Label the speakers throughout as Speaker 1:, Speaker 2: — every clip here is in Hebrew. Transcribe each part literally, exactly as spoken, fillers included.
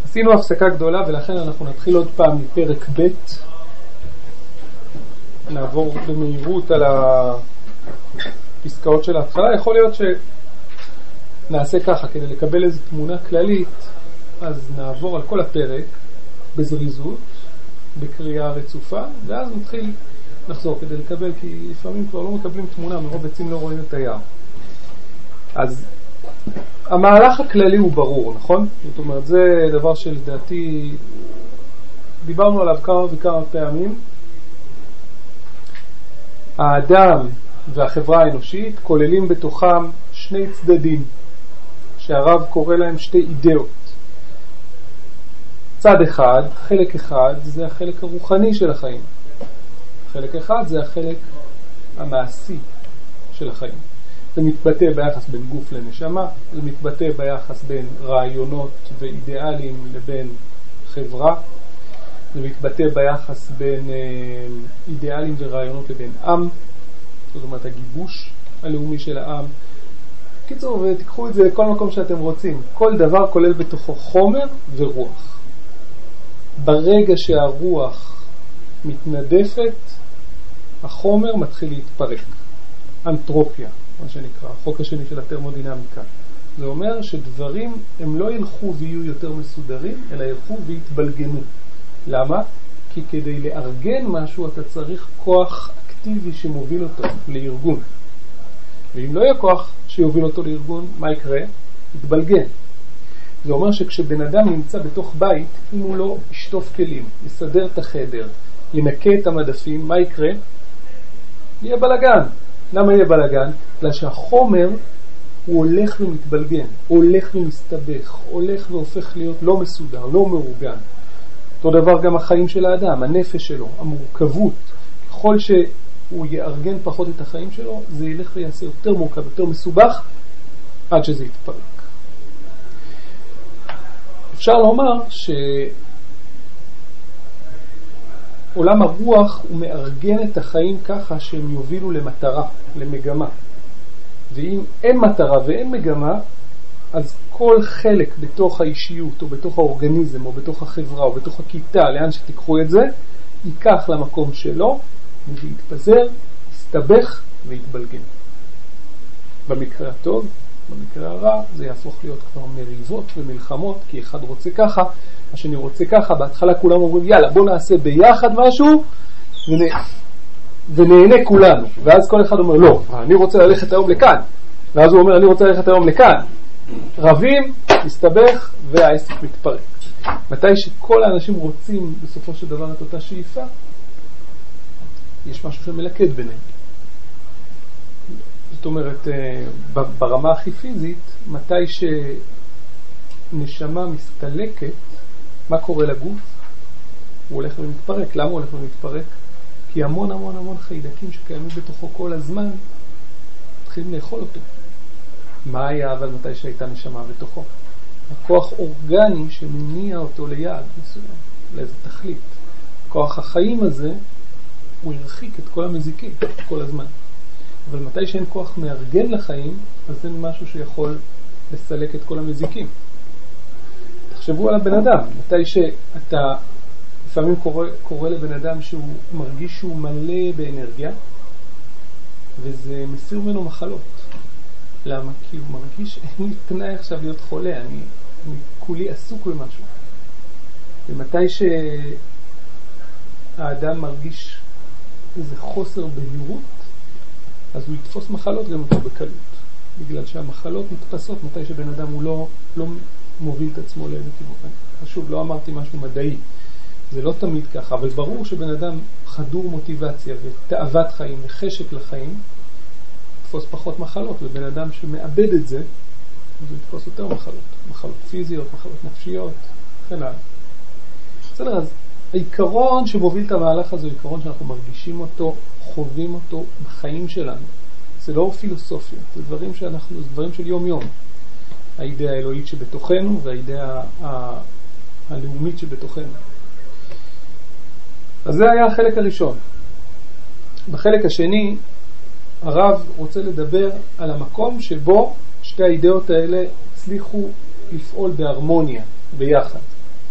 Speaker 1: עשינו הפסקה גדולה ולכן אנחנו נתחיל עוד פעם מפרק ב'. נעבור במהירות על הפסקאות של ההתחלה. יכול להיות שנעשה ככה כדי לקבל איזו תמונה כללית, אז נעבור על כל הפרק בזריזות, בקריאה רצופה, ואז נתחיל נחזור כדי לקבל, כי לפעמים כבר לא מקבלים תמונה, מרוב עצים לא רואים את היער. אז המהלך הכללי הוא ברור, נכון? זאת אומרת, זה דבר שלדעתי דיברנו עליו כמה וכמה פעמים. האדם והחברה האנושית כוללים בתוכם שני צדדים, שהרב קורא להם שתי אידאות. צד אחד, חלק אחד, זה החלק הרוחני של החיים. חלק אחד זה החלק המעשי של החיים. זה מתבטא ביחס בין גוף לנשמה, זה מתבטא ביחס בין רעיונות ואידיאלים לבין חברה, זה מתבטא ביחס בין אידיאלים ורעיונות לבין עם, זאת אומרת הגיבוש הלאומי של העם. קיצור, ותיקחו את זה לכל מקום שאתם רוצים. כל דבר כולל בתוכו חומר ורוח. ברגע שהרוח מתנדפת, החומר מתחיל להתפרק. אנטרופיה, מה שנקרא, החוק השני של התרמודינמיקה. זה אומר שדברים הם לא ילכו ויהיו יותר מסודרים, אלא ילכו ויתבלגנו. למה? כי כדי לארגן משהו אתה צריך כוח אקטיבי שמוביל אותו לארגון. ואם לא יהיה כוח שיוביל אותו לארגון, מה יקרה? יתבלגן. זה אומר שכשבן אדם נמצא בתוך בית, אם הוא לא ישטוף כלים, יסדר את החדר, ינקה את המדפים, מה יקרה? יהיה בלגן. למה יהיה בלגן? בגלל שהחומר הוא הולך ומתבלגן, הולך ומסתבך, הולך והופך להיות לא מסודר, לא מאורגן. אותו דבר גם החיים של האדם, הנפש שלו, המורכבות. ככל שהוא יארגן פחות את החיים שלו, זה ילך ויעשה יותר מורכב, יותר מסובך, עד שזה יתפרק. אפשר לומר שעולם הרוח הוא מארגן את החיים ככה שהם יובילו למטרה, למגמה. ואם אין מטרה ואין מגמה, אז כל חלק בתוך האישיות או בתוך האורגניזם או בתוך החברה או בתוך הכיתה, לאן שתיקחו את זה, ייקח למקום שלו ויתפזר, יסתבך ויתבלגן. במקרה הטוב, במקרה הרע, זה יהפוך להיות כבר מריבות ומלחמות, כי אחד רוצה ככה, השני רוצה ככה, בהתחלה כולם אומרים יאללה בוא נעשה ביחד משהו ונה... ונהנה כולנו, ואז כל אחד אומר לא, אני רוצה ללכת היום לכאן, ואז הוא אומר אני רוצה ללכת היום לכאן, רבים, מסתבך והעסק מתפרק. מתי שכל האנשים רוצים בסופו של דבר את אותה שאיפה, יש משהו שמלכד ביניהם. זאת אומרת, ברמה הכי פיזית, מתי שנשמה מסתלקת, מה קורה לגוף? הוא הולך ומתפרק. למה הוא הולך ומתפרק? כי המון המון המון חיידקים שקיימים בתוכו כל הזמן, מתחילים לאכול אותו. מה היה אבל מתי שהייתה נשמה בתוכו? הכוח אורגני שמניע אותו ליעד מסוים, לאיזה תכלית. כוח החיים הזה, הוא הרחיק את כל המזיקים כל הזמן. אבל מתי שאין כוח מארגן לחיים, אז אין משהו שיכול לסלק את כל המזיקים. תחשבו על הבן אדם, מתי שאתה לפעמים קורא, קורא לבן אדם שהוא מרגיש שהוא מלא באנרגיה, וזה מסיר ממנו מחלות. למה? כי הוא מרגיש, אין לי פנאי עכשיו להיות חולה, אני, אני כולי עסוק במשהו. ומתי שהאדם מרגיש איזה חוסר בהירות, אז הוא יתפוס מחלות גם אותו בקלות. בגלל שהמחלות מתפסות מתי שבן אדם הוא לא, לא מוביל את עצמו לאיזה כיוון. חשוב, לא אמרתי משהו מדעי. זה לא תמיד ככה, אבל ברור שבן אדם חדור מוטיבציה ותאוות חיים וחשק לחיים, יתפוס פחות מחלות, ובן אדם שמאבד את זה, אז הוא יתפוס יותר מחלות. מחלות פיזיות, מחלות נפשיות, וכן הלאה. בסדר, אז העיקרון שמוביל את המהלך הזה הוא עיקרון שאנחנו מרגישים אותו, חווים אותו בחיים שלנו. זה לא פילוסופיה, זה דברים שאנחנו, זה דברים של יום יום. האידאה האלוהית שבתוכנו והאידאה ה- הלאומית שבתוכנו. אז זה היה החלק הראשון. בחלק השני, הרב רוצה לדבר על המקום שבו שתי האידאות האלה הצליחו לפעול בהרמוניה, ביחד.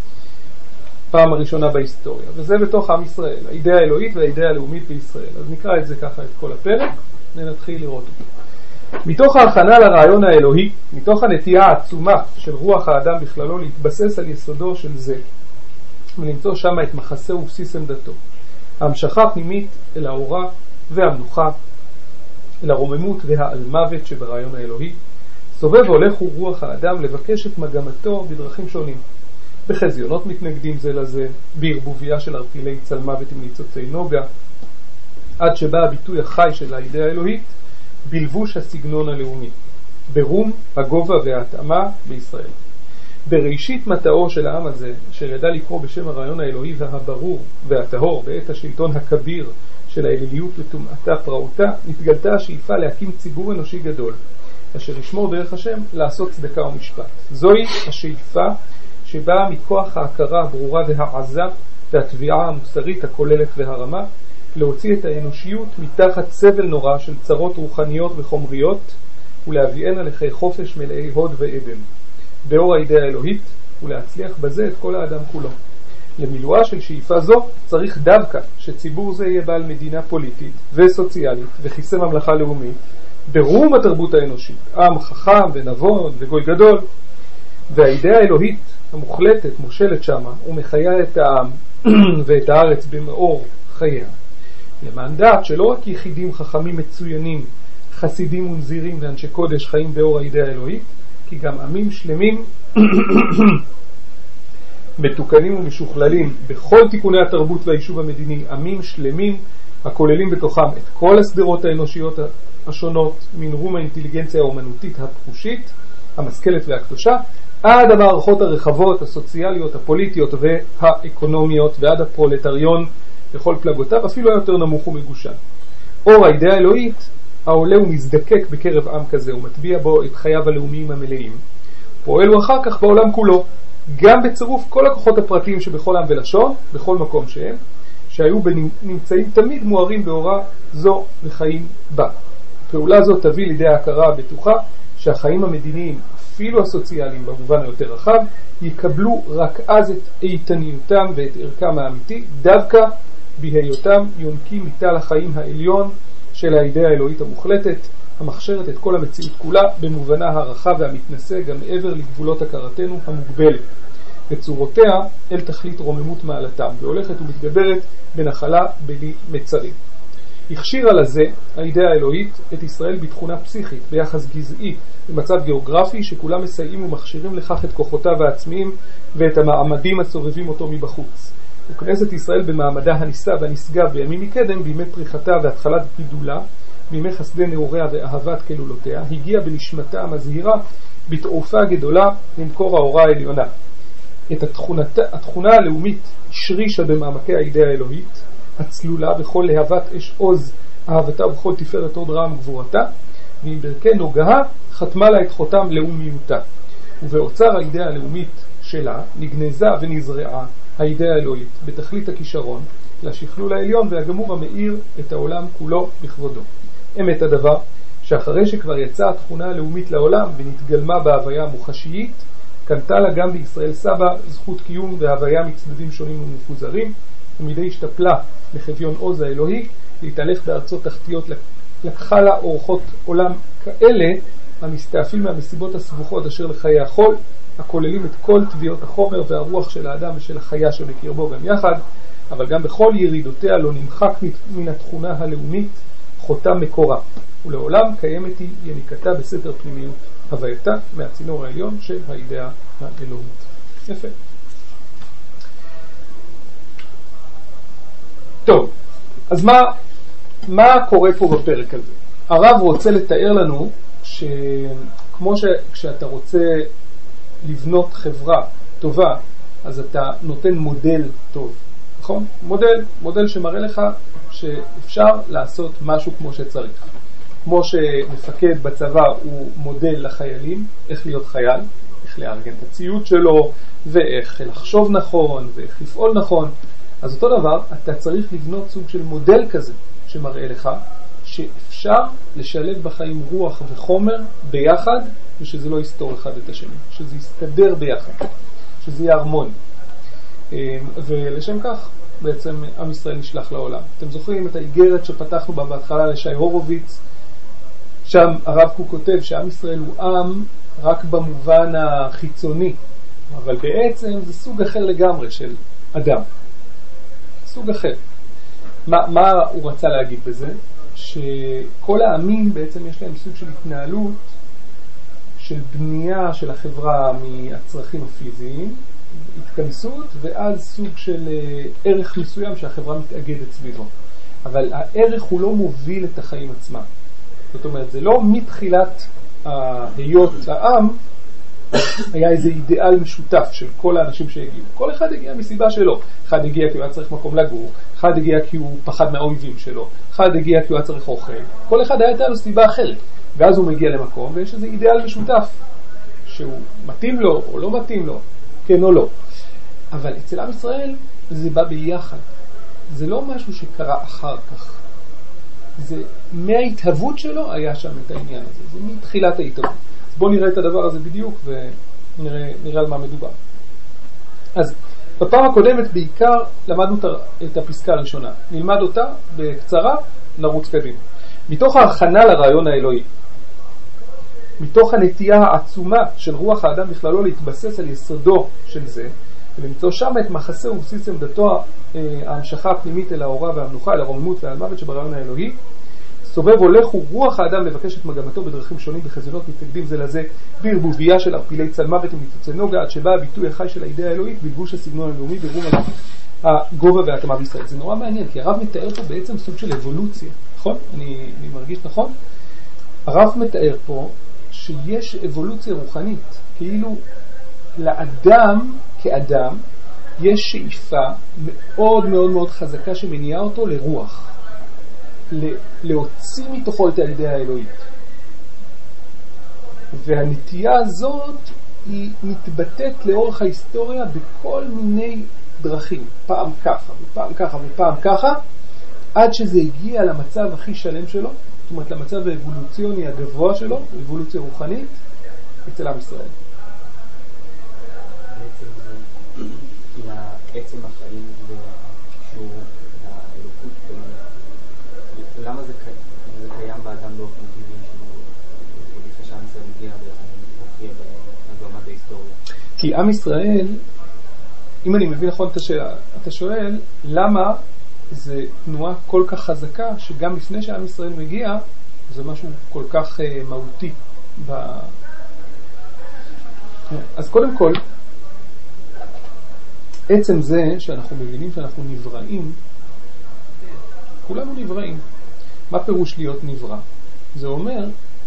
Speaker 1: פעם הראשונה בהיסטוריה, וזה בתוך עם ישראל, האידאה האלוהית והאידאה הלאומית בישראל. אז נקרא את זה ככה, את כל הפרק, ונתחיל לראות אותו. מתוך ההכנה לרעיון האלוהי, מתוך הנטייה העצומה של רוח האדם בכללו להתבסס על יסודו של זה, ולמצוא שם את מחסה ובסיס עמדתו. ההמשכה הפנימית אל האורה והמנוחה, אל הרוממות והאלמוות שברעיון האלוהי, סובב הולך הוא רוח האדם לבקש את מגמתו בדרכים שונים. בחזיונות מתנגדים זה לזה, בערבוביה של ארפילי צלמוות עם ניצוצי נוגה, עד שבא הביטוי החי של האידאה האלוהית, בלבוש הסגנון הלאומי, ברום הגובה וההתאמה בישראל. בראשית מטאו של העם הזה, אשר ידע לקרוא בשם הרעיון האלוהי והברור והטהור בעת השלטון הכביר של האליליות לטומאתה פרעותה, נתגלתה השאיפה להקים ציבור אנושי גדול, אשר ישמור דרך השם לעשות צדקה ומשפט. זוהי השאיפה שבאה מכוח ההכרה הברורה והעזה והתביעה המוסרית הכוללת והרמה, להוציא את האנושיות מתחת סבל נורא של צרות רוחניות וחומריות, ולהביאנה לחיי חופש מלאי הוד ועדן, באור האידאה האלוהית, ולהצליח בזה את כל האדם כולו. למילואה של שאיפה זו צריך דווקא שציבור זה יהיה בעל מדינה פוליטית וסוציאלית וכיסא ממלכה לאומית, ברום התרבות האנושית, עם חכם ונבון וגוי גדול, והאידאה האלוהית המוחלטת מושלת שמה ומחיה את העם ואת הארץ במאור חייה. למען דעת שלא רק יחידים חכמים מצוינים, חסידים ונזירים ואנשי קודש חיים באור האידאה האלוהית, כי גם עמים שלמים מתוקנים ומשוכללים בכל תיקוני התרבות והיישוב המדיני, עמים שלמים הכוללים בתוכם את כל הסדרות האנושיות השונות, מן רום האינטליגנציה האומנותית הפחושית, המשכלת והקדושה, עד המערכות הרחבות, הסוציאליות, הפוליטיות והאקונומיות, ועד הפרולטריון בכל פלגותיו, אפילו היותר נמוך ומגושן. אור האידאה האלוהית העולה ומזדקק בקרב עם כזה ומטביע בו את חייו הלאומיים המלאים, פועל הוא אחר כך בעולם כולו, גם בצירוף כל הכוחות הפרטיים שבכל עם ולשון, בכל מקום שהם, שהיו נמצאים תמיד מוארים באורה זו וחיים בה. פעולה זו תביא לידי ההכרה הבטוחה שהחיים המדיניים, אפילו הסוציאליים במובן היותר רחב, יקבלו רק אז את איתניותם ואת ערכם האמיתי, דווקא בהיותם יונקים מטל החיים העליון של האידאה האלוהית המוחלטת, המכשירת את כל המציאות כולה במובנה הרחב והמתנשא גם מעבר לגבולות הכרתנו המוגבלת, בצורותיה אל תכלית רוממות מעלתם, והולכת ומתגברת בנחלה בלי מצרים. הכשירה לזה האידאה האלוהית את ישראל בתכונה פסיכית, ביחס גזעי, במצב גיאוגרפי שכולם מסייעים ומכשירים לכך את כוחותיו העצמיים ואת המעמדים הסובבים אותו מבחוץ. וכנסת ישראל במעמדה הנישא והנשגב בימים מקדם, בימי פריחתה והתחלת גידולה, בימי חסדי נעוריה ואהבת כלולותיה, הגיעה בנשמתה המזהירה בתעופה גדולה למקור האורה העליונה. את התכונת, התכונה הלאומית השרישה במעמקי האידאה האלוהית, הצלולה בכל להבת אש עוז אהבתה ובכל תפארת הוד רעם גבורתה, ועם ברכי נוגה חתמה לה את חותם לאומיותה. ובאוצר האידאה הלאומית שלה נגנזה ונזרעה האידאה האלוהית בתכלית הכישרון לשכלול העליון והגמור המאיר את העולם כולו בכבודו. אמת הדבר שאחרי שכבר יצאה התכונה הלאומית לעולם ונתגלמה בהוויה המוחשית, קנתה לה גם בישראל סבא זכות קיום והוויה מצדדים שונים ומפוזרים, ומדי השתפלה לחביון עוז האלוהי להתהלך בארצות תחתיות, לקחה לה אורחות עולם כאלה המסתעפים מהמסיבות הסבוכות אשר לחיי החול, הכוללים את כל טביעות החומר והרוח של האדם ושל החיה שבקרבו גם יחד, אבל גם בכל ירידותיה לא נמחק מן התכונה הלאומית חותם מקורה, ולעולם קיימת היא יניקתה בסתר פנימיות הווייתה מהצינור העליון של האידאה האלוהית. יפה. טוב, אז מה, מה קורה פה בפרק הזה? הרב רוצה לתאר לנו שכמו שכשאתה רוצה לבנות חברה טובה, אז אתה נותן מודל טוב, נכון? מודל, מודל שמראה לך שאפשר לעשות משהו כמו שצריך. כמו שמפקד בצבא הוא מודל לחיילים, איך להיות חייל, איך לארגן את הציוד שלו, ואיך לחשוב נכון, ואיך לפעול נכון. אז אותו דבר, אתה צריך לבנות סוג של מודל כזה, שמראה לך שאפשר לשלב בחיים רוח וחומר ביחד, ושזה לא יסתור אחד את השני, שזה יסתדר ביחד, שזה יהיה הרמוני. ולשם כך בעצם עם ישראל נשלח לעולם. אתם זוכרים את האיגרת שפתחנו בה בהתחלה לשי הורוביץ, שם הרב קוק כותב שעם ישראל הוא עם רק במובן החיצוני, אבל בעצם זה סוג אחר לגמרי של אדם. סוג אחר. מה, מה הוא רצה להגיד בזה? שכל העמים בעצם יש להם סוג של התנהלות של בנייה של החברה מהצרכים הפיזיים, התכנסות, ואז סוג של ערך מסוים שהחברה מתאגדת סביבו. אבל הערך הוא לא מוביל את החיים עצמם. זאת אומרת, זה לא מתחילת ההיות העם, היה איזה אידיאל משותף של כל האנשים שהגיעו. כל אחד הגיע מסיבה שלו. אחד הגיע כי הוא היה צריך מקום לגור, אחד הגיע כי הוא פחד מהאויבים שלו, אחד הגיע כי הוא היה צריך אוכל. כל אחד הייתה לו סיבה אחרת. ואז הוא מגיע למקום, ויש איזה אידיאל משותף, שהוא מתאים לו או לא מתאים לו, כן או לא. אבל אצל עם ישראל זה בא ביחד. זה לא משהו שקרה אחר כך. זה מההתהוות שלו היה שם את העניין הזה. זה מתחילת ההתהוות. בואו נראה את הדבר הזה בדיוק ונראה נראה על מה מדובר. אז בפעם הקודמת בעיקר למדנו את הפסקה הראשונה. נלמד אותה בקצרה, נרוץ קדימה. מתוך ההכנה לרעיון האלוהי, מתוך הנטייה העצומה של רוח האדם בכללו להתבסס על יסודו של זה, ולמצוא שם את מחסה ובסיס עמדתו ההמשכה הפנימית אל האורה והמנוחה, אל הרוממות ועל מוות שברעיון האלוהי, סובב הולך ורוח האדם מבקש את מגמתו בדרכים שונים בחזיונות מתנגדים זה לזה, בערבוביה של ערפילי צל מוות וניצוצי נוגה, עד שבא הביטוי החי של האידאה האלוהית בלבוש הסגנון הלאומי ברום הגובה וההתאמה בישראל. זה נורא מעניין, כי הרב מתאר פה בעצם סוג של אבולוציה, נכון? אני, אני מרגיש נכון? הרב מתאר פה שיש אבולוציה רוחנית, כאילו לאדם כאדם יש שאיפה מאוד מאוד מאוד חזקה שמניעה אותו לרוח, להוציא מתוכו את האידאה האלוהית. והנטייה הזאת היא מתבטאת לאורך ההיסטוריה בכל מיני דרכים, פעם ככה ופעם ככה ופעם ככה, עד שזה הגיע למצב הכי שלם שלו, זאת אומרת למצב האבולוציוני הגבוה שלו, אבולוציה רוחנית, אצל עם ישראל.
Speaker 2: עצם החיים וקשור לאלוקות, למה זה קיים באדם באופן טבעי שהוא לפני שעם ישראל מגיע ומופיע בהגרמת ההיסטוריה?
Speaker 1: כי עם ישראל, אם אני מבין נכון את השאלה, אתה שואל למה זה תנועה כל כך חזקה שגם לפני שעם ישראל מגיע זה משהו כל כך מהותי ב... אז קודם כל, עצם זה שאנחנו מבינים שאנחנו נבראים, כולנו נבראים. מה פירוש להיות נברא? זה אומר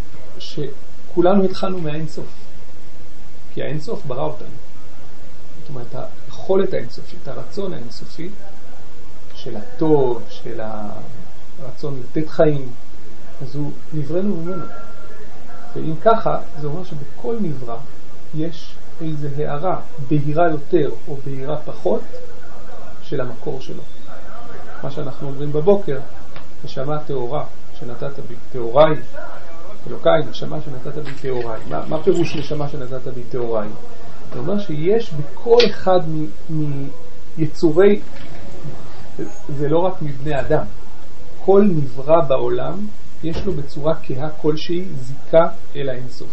Speaker 1: שכולנו התחלנו מהאינסוף, כי האינסוף ברא אותנו. זאת אומרת, היכולת האינסופית, הרצון האינסופי של הטוב, של הרצון לתת חיים, אז הוא נבראנו ממנו. ואם ככה, זה אומר שבכל נברא יש איזו הערה, בהירה יותר או בהירה פחות, של המקור שלו. מה שאנחנו אומרים בבוקר, נשמה תאורה שנתת בי, תאוריי, אלוקיי, נשמה שנתת בי תאוריי. מה, מה פירוש נשמה שנתת בי תאוריי? זה אומר שיש בכל אחד מיצורי, זה לא רק מבני אדם, כל נברא בעולם יש לו בצורה כהה כלשהי זיקה אל האינסוף.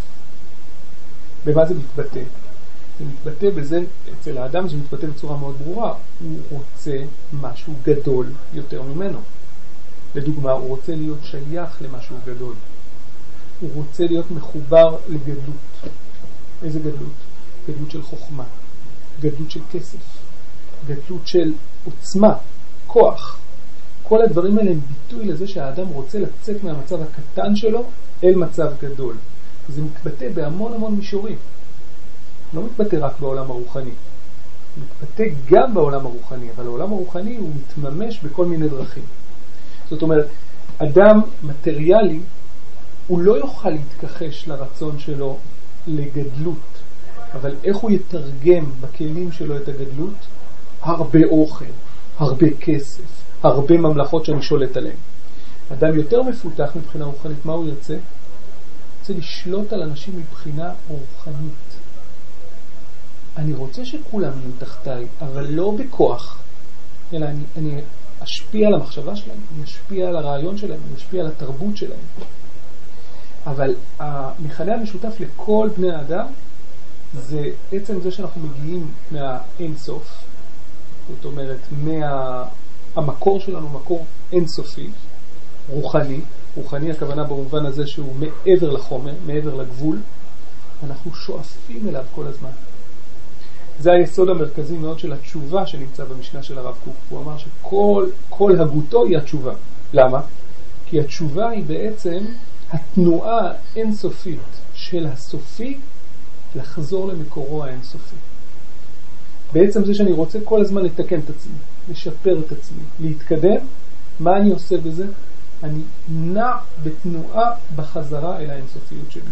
Speaker 1: במה זה מתבטא? זה מתבטא בזה, אצל האדם זה מתבטא בצורה מאוד ברורה. הוא רוצה משהו גדול יותר ממנו. לדוגמה, הוא רוצה להיות שייך למשהו גדול. הוא רוצה להיות מחובר לגדלות. איזה גדלות? גדלות של חוכמה, גדלות של כסף, גדלות של עוצמה, כוח. כל הדברים האלה הם ביטוי לזה שהאדם רוצה לצאת מהמצב הקטן שלו אל מצב גדול. זה מתבטא בהמון המון מישורים. לא מתבטא רק בעולם הרוחני. מתבטא גם בעולם הרוחני, אבל העולם הרוחני הוא מתממש בכל מיני דרכים. זאת אומרת, אדם מטריאלי, הוא לא יוכל להתכחש לרצון שלו לגדלות, אבל איך הוא יתרגם בכלים שלו את הגדלות? הרבה אוכל, הרבה כסף, הרבה ממלכות שאני שולט עליהן. אדם יותר מפותח מבחינה רוחנית, מה הוא ירצה? הוא רוצה לשלוט על אנשים מבחינה רוחנית. אני רוצה שכולם יהיו תחתיי, אבל לא בכוח, אלא אני, אני אשפיע על המחשבה שלהם, אני אשפיע על הרעיון שלהם, אני אשפיע על התרבות שלהם. אבל המכנה המשותף לכל בני האדם זה עצם זה שאנחנו מגיעים מהאינסוף, זאת אומרת מהמקור שלנו, מקור אינסופי, רוחני, רוחני הכוונה במובן הזה שהוא מעבר לחומר, מעבר לגבול, אנחנו שואפים אליו כל הזמן. זה היסוד המרכזי מאוד של התשובה שנמצא במשנה של הרב קוק. הוא אמר שכל כל הגותו היא התשובה. למה? כי התשובה היא בעצם התנועה האינסופית של הסופי לחזור למקורו האינסופי. בעצם זה שאני רוצה כל הזמן לתקן את עצמי, לשפר את עצמי, להתקדם. מה אני עושה בזה? אני נע בתנועה בחזרה אל האינסופיות שלי.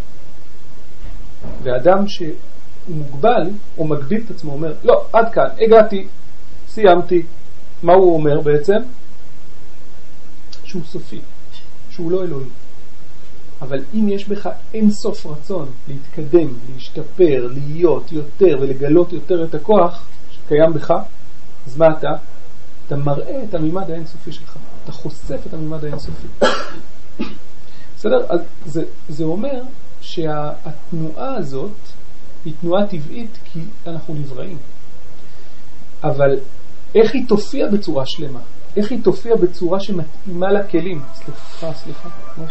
Speaker 1: ואדם שהוא מוגבל, הוא מגביל את עצמו, אומר, לא, עד כאן, הגעתי, סיימתי. מה הוא אומר בעצם? שהוא סופי, שהוא לא אלוהי. אבל אם יש בך אין סוף רצון להתקדם, להשתפר, להיות יותר ולגלות יותר את הכוח שקיים בך, אז מה אתה? אתה מראה את המימד האינסופי שלך. אתה חושף את המימד האינסופי. בסדר? אז זה, זה אומר שהתנועה הזאת היא תנועה טבעית כי אנחנו נבראים. אבל איך היא תופיע בצורה שלמה? איך היא תופיע בצורה שמתאימה לכלים? סליחה, סליחה.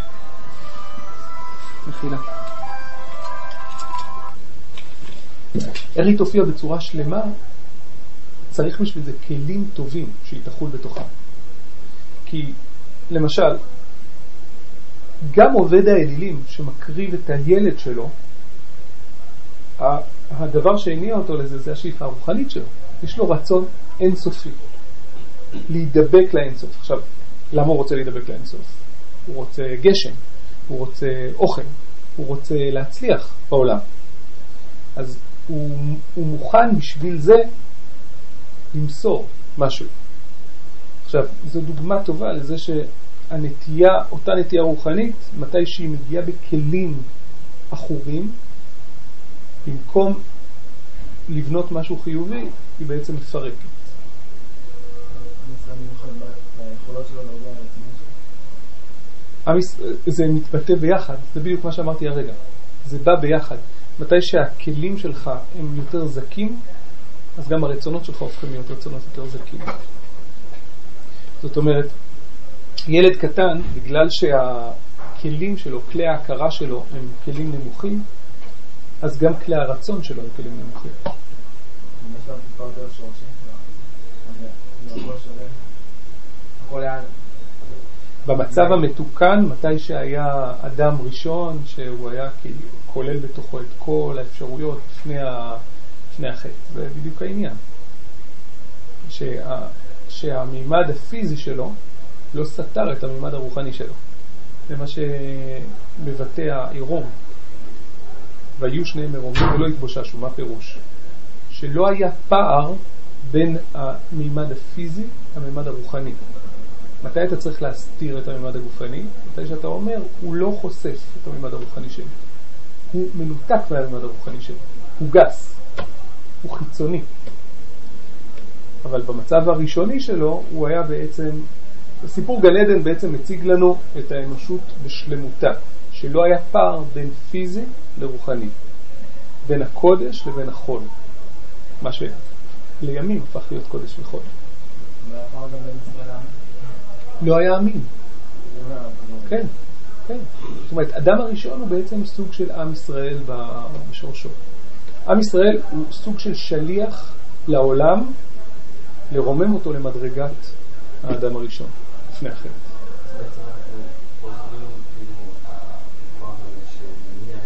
Speaker 1: מחילה. איך היא תופיע בצורה שלמה? צריך בשביל זה כלים טובים שהיא תחול בתוכה. כי למשל, גם עובד האלילים שמקריב את הילד שלו, הדבר שהניע אותו לזה זה השאיפה הרוחנית שלו. יש לו רצון אינסופי להידבק לאינסוף. עכשיו, למה הוא רוצה להידבק לאינסוף? הוא רוצה גשם, הוא רוצה אוכל, הוא רוצה להצליח בעולם. אז הוא, הוא מוכן בשביל זה למסור משהו. עכשיו, זו דוגמה טובה לזה שהנטייה, אותה נטייה רוחנית, מתי שהיא מגיעה בכלים אחורים, במקום לבנות משהו חיובי, היא בעצם מפרקת. זה מתבטא ביחד, זה בדיוק מה שאמרתי הרגע. זה בא ביחד. מתי שהכלים שלך הם יותר זקים, אז גם הרצונות שלך הופכים להיות רצונות יותר זקים. זאת אומרת, ילד קטן, בגלל שהכלים שלו, כלי ההכרה שלו, הם כלים נמוכים, אז גם כלי הרצון שלו הם כלים נמוכים.
Speaker 2: יש לה טיפה יותר שורשים, זה הכל שווה, הכל היה...
Speaker 1: במצב המתוקן, מתי שהיה אדם ראשון, שהוא היה כולל בתוכו את כל האפשרויות לפני, ה... לפני החטא. זה בדיוק העניין. שה... שהמימד הפיזי שלו לא סתר את המימד הרוחני שלו. זה מה שמבטא העירום. והיו שני מרומים ולא התבוששו. מה פירוש? שלא היה פער בין המימד הפיזי למימד הרוחני. מתי אתה צריך להסתיר את המימד הגופני? מתי שאתה אומר, הוא לא חושף את המימד הרוחני שלי. הוא מנותק מהמימד הרוחני שלי. הוא גס. הוא חיצוני. אבל במצב הראשוני שלו, הוא היה בעצם, הסיפור גן עדן בעצם מציג לנו את האנושות בשלמותה, שלא היה פער בין פיזי לרוחני, בין הקודש לבין החול. מה שלימים הפך להיות קודש וחול. לא היה אמין. כן, כן. זאת אומרת, אדם הראשון הוא בעצם סוג של עם ישראל בשורשו. עם ישראל הוא סוג של שליח לעולם, לרומם אותו למדרגת האדם הראשון, לפני החטא.
Speaker 2: בעצם אנחנו עוזרים כאילו הכוח הזה שמניע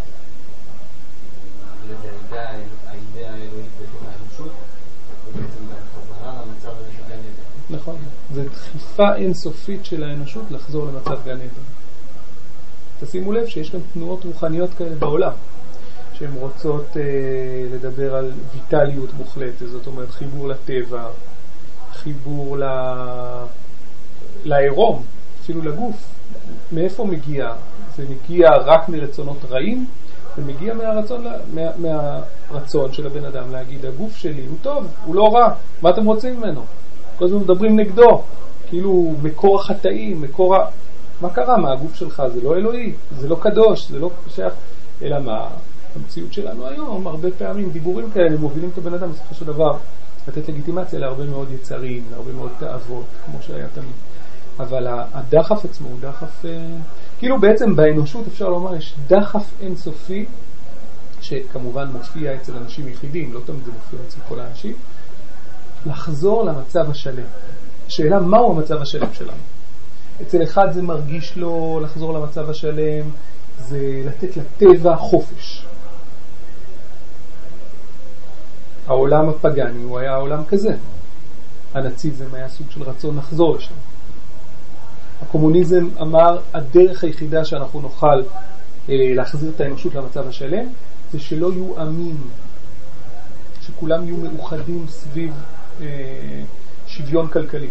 Speaker 2: את האידאה האלוהית בתוך האנושות, ובעצם גם חזרה למצב הזה של גן עדן.
Speaker 1: נכון, זו דחיפה אינסופית של האנושות לחזור למצב גן עדן. תשימו לב שיש גם תנועות רוחניות כאלה בעולם, שהן רוצות אה, לדבר על ויטליות מוחלטת, זאת אומרת חיבור לטבע, חיבור ל... לעירום, אפילו לגוף. מאיפה מגיע? זה מגיע רק מרצונות רעים, זה מגיע מהרצון, מה, מהרצון של הבן אדם להגיד, הגוף שלי הוא טוב, הוא לא רע, מה אתם רוצים ממנו? כל הזמן מדברים נגדו, כאילו מקור החטאים, מקור ה... מה קרה? מה הגוף שלך? זה לא אלוהי, זה לא קדוש, זה לא שייך, אלא מה? המציאות שלנו היום, הרבה פעמים דיבורים כאלה מובילים את הבן אדם בסופו של דבר לתת לגיטימציה להרבה מאוד יצרים, להרבה מאוד תאוות, כמו שהיה תמיד. אבל הדחף עצמו הוא דחף, כאילו בעצם באנושות אפשר לומר, יש דחף אינסופי, שכמובן מופיע אצל אנשים יחידים, לא תמיד זה מופיע אצל כל האנשים, לחזור למצב השלם. השאלה, מהו המצב השלם שלנו? אצל אחד זה מרגיש לו לחזור למצב השלם, זה לתת לטבע חופש. העולם הפגני הוא היה העולם כזה. הנאציזם היה סוג של רצון לחזור לשם. הקומוניזם אמר, הדרך היחידה שאנחנו נוכל אה, להחזיר את האנושות למצב השלם, זה שלא יהיו עמים, שכולם יהיו מאוחדים סביב אה, שוויון כלכלי.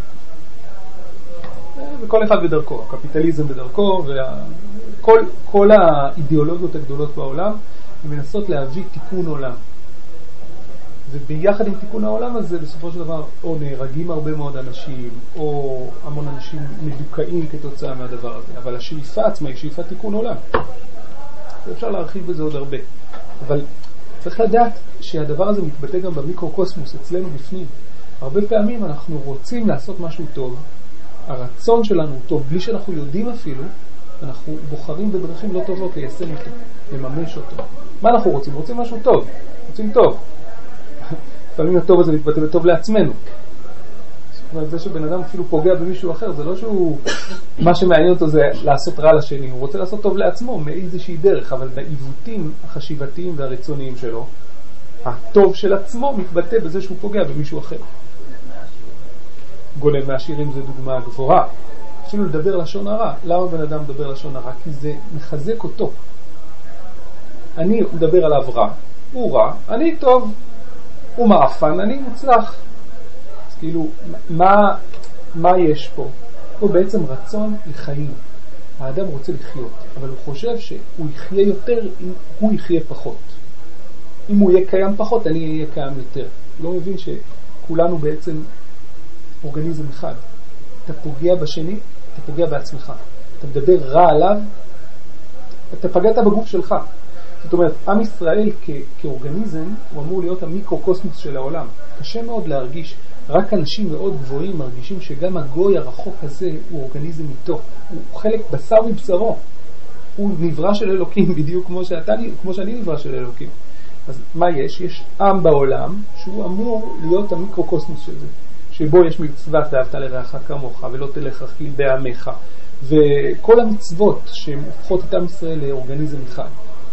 Speaker 1: וכל אחד בדרכו, הקפיטליזם בדרכו, וכל כל האידיאולוגיות הגדולות בעולם, הן מנסות להביא תיקון עולם. וביחד עם תיקון העולם הזה, בסופו של דבר, או נהרגים הרבה מאוד אנשים, או המון אנשים מדוכאים כתוצאה מהדבר הזה. אבל השאיפה עצמה היא שאיפה תיקון עולם. ואפשר להרחיב בזה עוד הרבה. אבל צריך לדעת שהדבר הזה מתבטא גם במיקרוקוסמוס, אצלנו בפנים. הרבה פעמים אנחנו רוצים לעשות משהו טוב, הרצון שלנו הוא טוב, בלי שאנחנו יודעים אפילו, אנחנו בוחרים בדרכים לא טובות ליישם אותו, לממש אותו. מה אנחנו רוצים? רוצים משהו טוב, רוצים טוב. לפעמים הטוב הזה מתבטא בטוב לעצמנו. זאת אומרת, זה שבן אדם אפילו פוגע במישהו אחר, זה לא שהוא, מה שמעניין אותו זה לעשות רע לשני, הוא רוצה לעשות טוב לעצמו מאיזושהי דרך, אבל בעיוותים החשיבתיים והרצוניים שלו, הטוב של עצמו מתבטא בזה שהוא פוגע במישהו אחר. גונב מהשירים זה דוגמה גבוהה. אפילו לדבר לשון הרע. למה בן אדם מדבר לשון הרע? כי זה מחזק אותו. אני מדבר עליו רע, הוא רע, אני טוב, הוא מאפן, אני מוצלח. אז כאילו, מה, מה יש פה? פה בעצם רצון לחיים. האדם רוצה לחיות, אבל הוא חושב שהוא יחיה יותר אם הוא יחיה פחות. אם הוא יהיה קיים פחות, אני אהיה קיים יותר. הוא לא מבין שכולנו בעצם אורגניזם אחד. אתה פוגע בשני, אתה פוגע בעצמך. אתה מדבר רע עליו, אתה פגעת בגוף שלך. זאת אומרת, עם ישראל כ- כאורגניזם, הוא אמור להיות המיקרוקוסמוס של העולם. קשה מאוד להרגיש, רק אנשים מאוד גבוהים מרגישים שגם הגוי הרחוק הזה הוא אורגניזם איתו. הוא חלק בשר מבשרו. הוא נברא של אלוקים, בדיוק כמו, שאתה, כמו שאני נברא של אלוקים. אז מה יש? יש עם בעולם שהוא אמור להיות המיקרוקוסמוס של זה. שבו יש מצוות ואהבת לרעך כמוך, ולא תלך רכיל בעמך, וכל המצוות שהן הופכות את עם ישראל לאורגניזם אחד.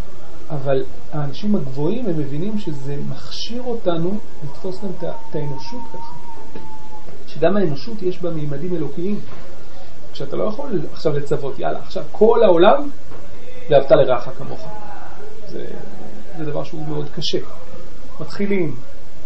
Speaker 1: אבל האנשים הגבוהים הם מבינים שזה מכשיר אותנו לתפוס להם את האנושות ככה. שגם האנושות יש בה מימדים אלוקיים. כשאתה לא יכול עכשיו לצוות, יאללה, עכשיו כל העולם ואהבת לרעך כמוך. זה, זה דבר שהוא מאוד קשה. מתחילים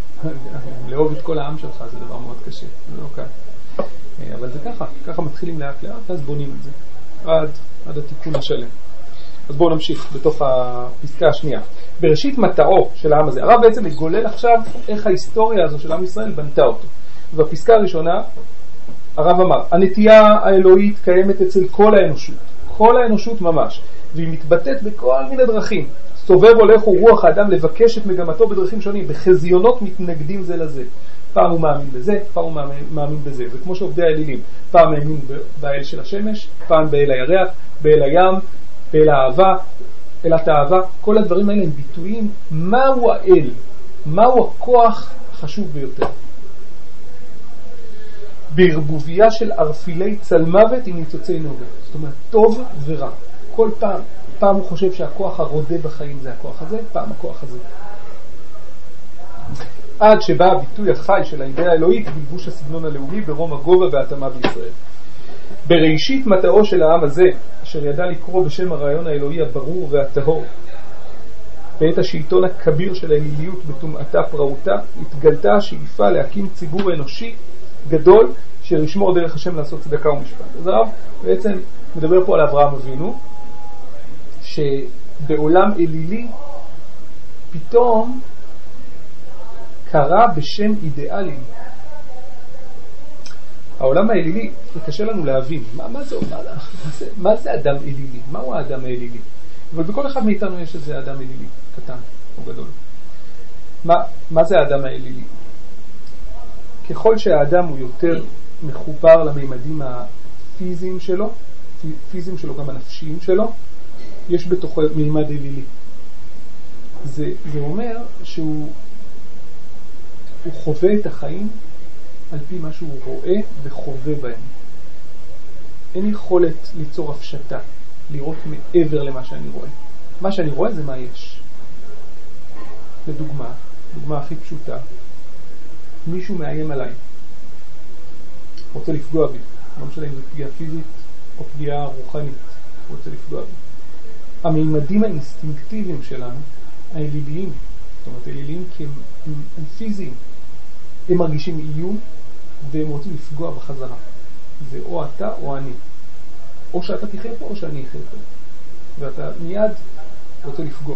Speaker 1: לאהוב את כל העם שלך, זה דבר מאוד קשה, זה לא קל. אבל זה ככה, ככה מתחילים לאט לאט, אז בונים את זה, עד, עד התיקון השלם. אז בואו נמשיך בתוך הפסקה השנייה. בראשית מטאו של העם הזה, הרב בעצם מגולל עכשיו איך ההיסטוריה הזו של עם ישראל בנתה אותו. ובפסקה הראשונה, הרב אמר, הנטייה האלוהית קיימת אצל כל האנושות, כל האנושות ממש, והיא מתבטאת בכל מיני דרכים. סובב הולך הוא רוח האדם לבקש את מגמתו בדרכים שונים, בחזיונות מתנגדים זה לזה. פעם הוא מאמין בזה, פעם הוא מאמין, מאמין בזה. וכמו שעובדי האלילים, פעם מאמין באל של השמש, פעם באל הירח, באל הים, באל האהבה, אלת האהבה. כל הדברים האלה הם ביטויים מהו האל, מהו הכוח החשוב ביותר. בערבוביה של ערפילי צלמוות עם ניצוצי נוגה. זאת אומרת, טוב ורע. כל פעם, פעם הוא חושב שהכוח הרודה בחיים זה הכוח הזה, פעם הכוח הזה. עד שבא הביטוי החי של האידאה האלוהית בלבוש הסגנון הלאומי ברום הגובה והתאמה בישראל. בראשית מטאו של העם הזה, אשר ידע לקרוא בשם הרעיון האלוהי הברור והטהור, בעת השלטון הכביר של האליליות בטומאתה פרעותה, התגלתה השאיפה להקים ציבור אנושי גדול שישמור דרך השם לעשות צדקה ומשפט. אז הרב בעצם מדבר פה על אברהם אבינו, בעולם אלילי פתאום קרה בשם אידיאלי. העולם האלילי, זה קשה לנו להבין, מה, מה, זה, מה, מה, זה, מה זה אדם אלילי? מהו האדם האלילי? אבל בכל אחד מאיתנו יש איזה אדם אלילי, קטן או גדול. מה, מה זה האדם האלילי? ככל שהאדם הוא יותר מחובר לממדים הפיזיים שלו, פיזיים שלו גם הנפשיים שלו, יש בתוכו מימד אלילי. זה, זה אומר שהוא הוא חווה את החיים על פי מה שהוא רואה וחווה בהם. אין יכולת ליצור הפשטה, לראות מעבר למה שאני רואה. מה שאני רואה זה מה יש. לדוגמה, דוגמה הכי פשוטה, מישהו מאיים עליי, רוצה לפגוע בי, לא משנה אם זה פגיעה פיזית או פגיעה רוחנית, רוצה לפגוע בי. המימדים האינסטינקטיביים שלנו, האליליים, זאת אומרת האליליים כי הם, הם, הם פיזיים, הם מרגישים איום והם רוצים לפגוע בחזרה. זה או אתה או אני. או שאתה תחיה פה או שאני אחיה פה. ואתה מיד רוצה לפגוע.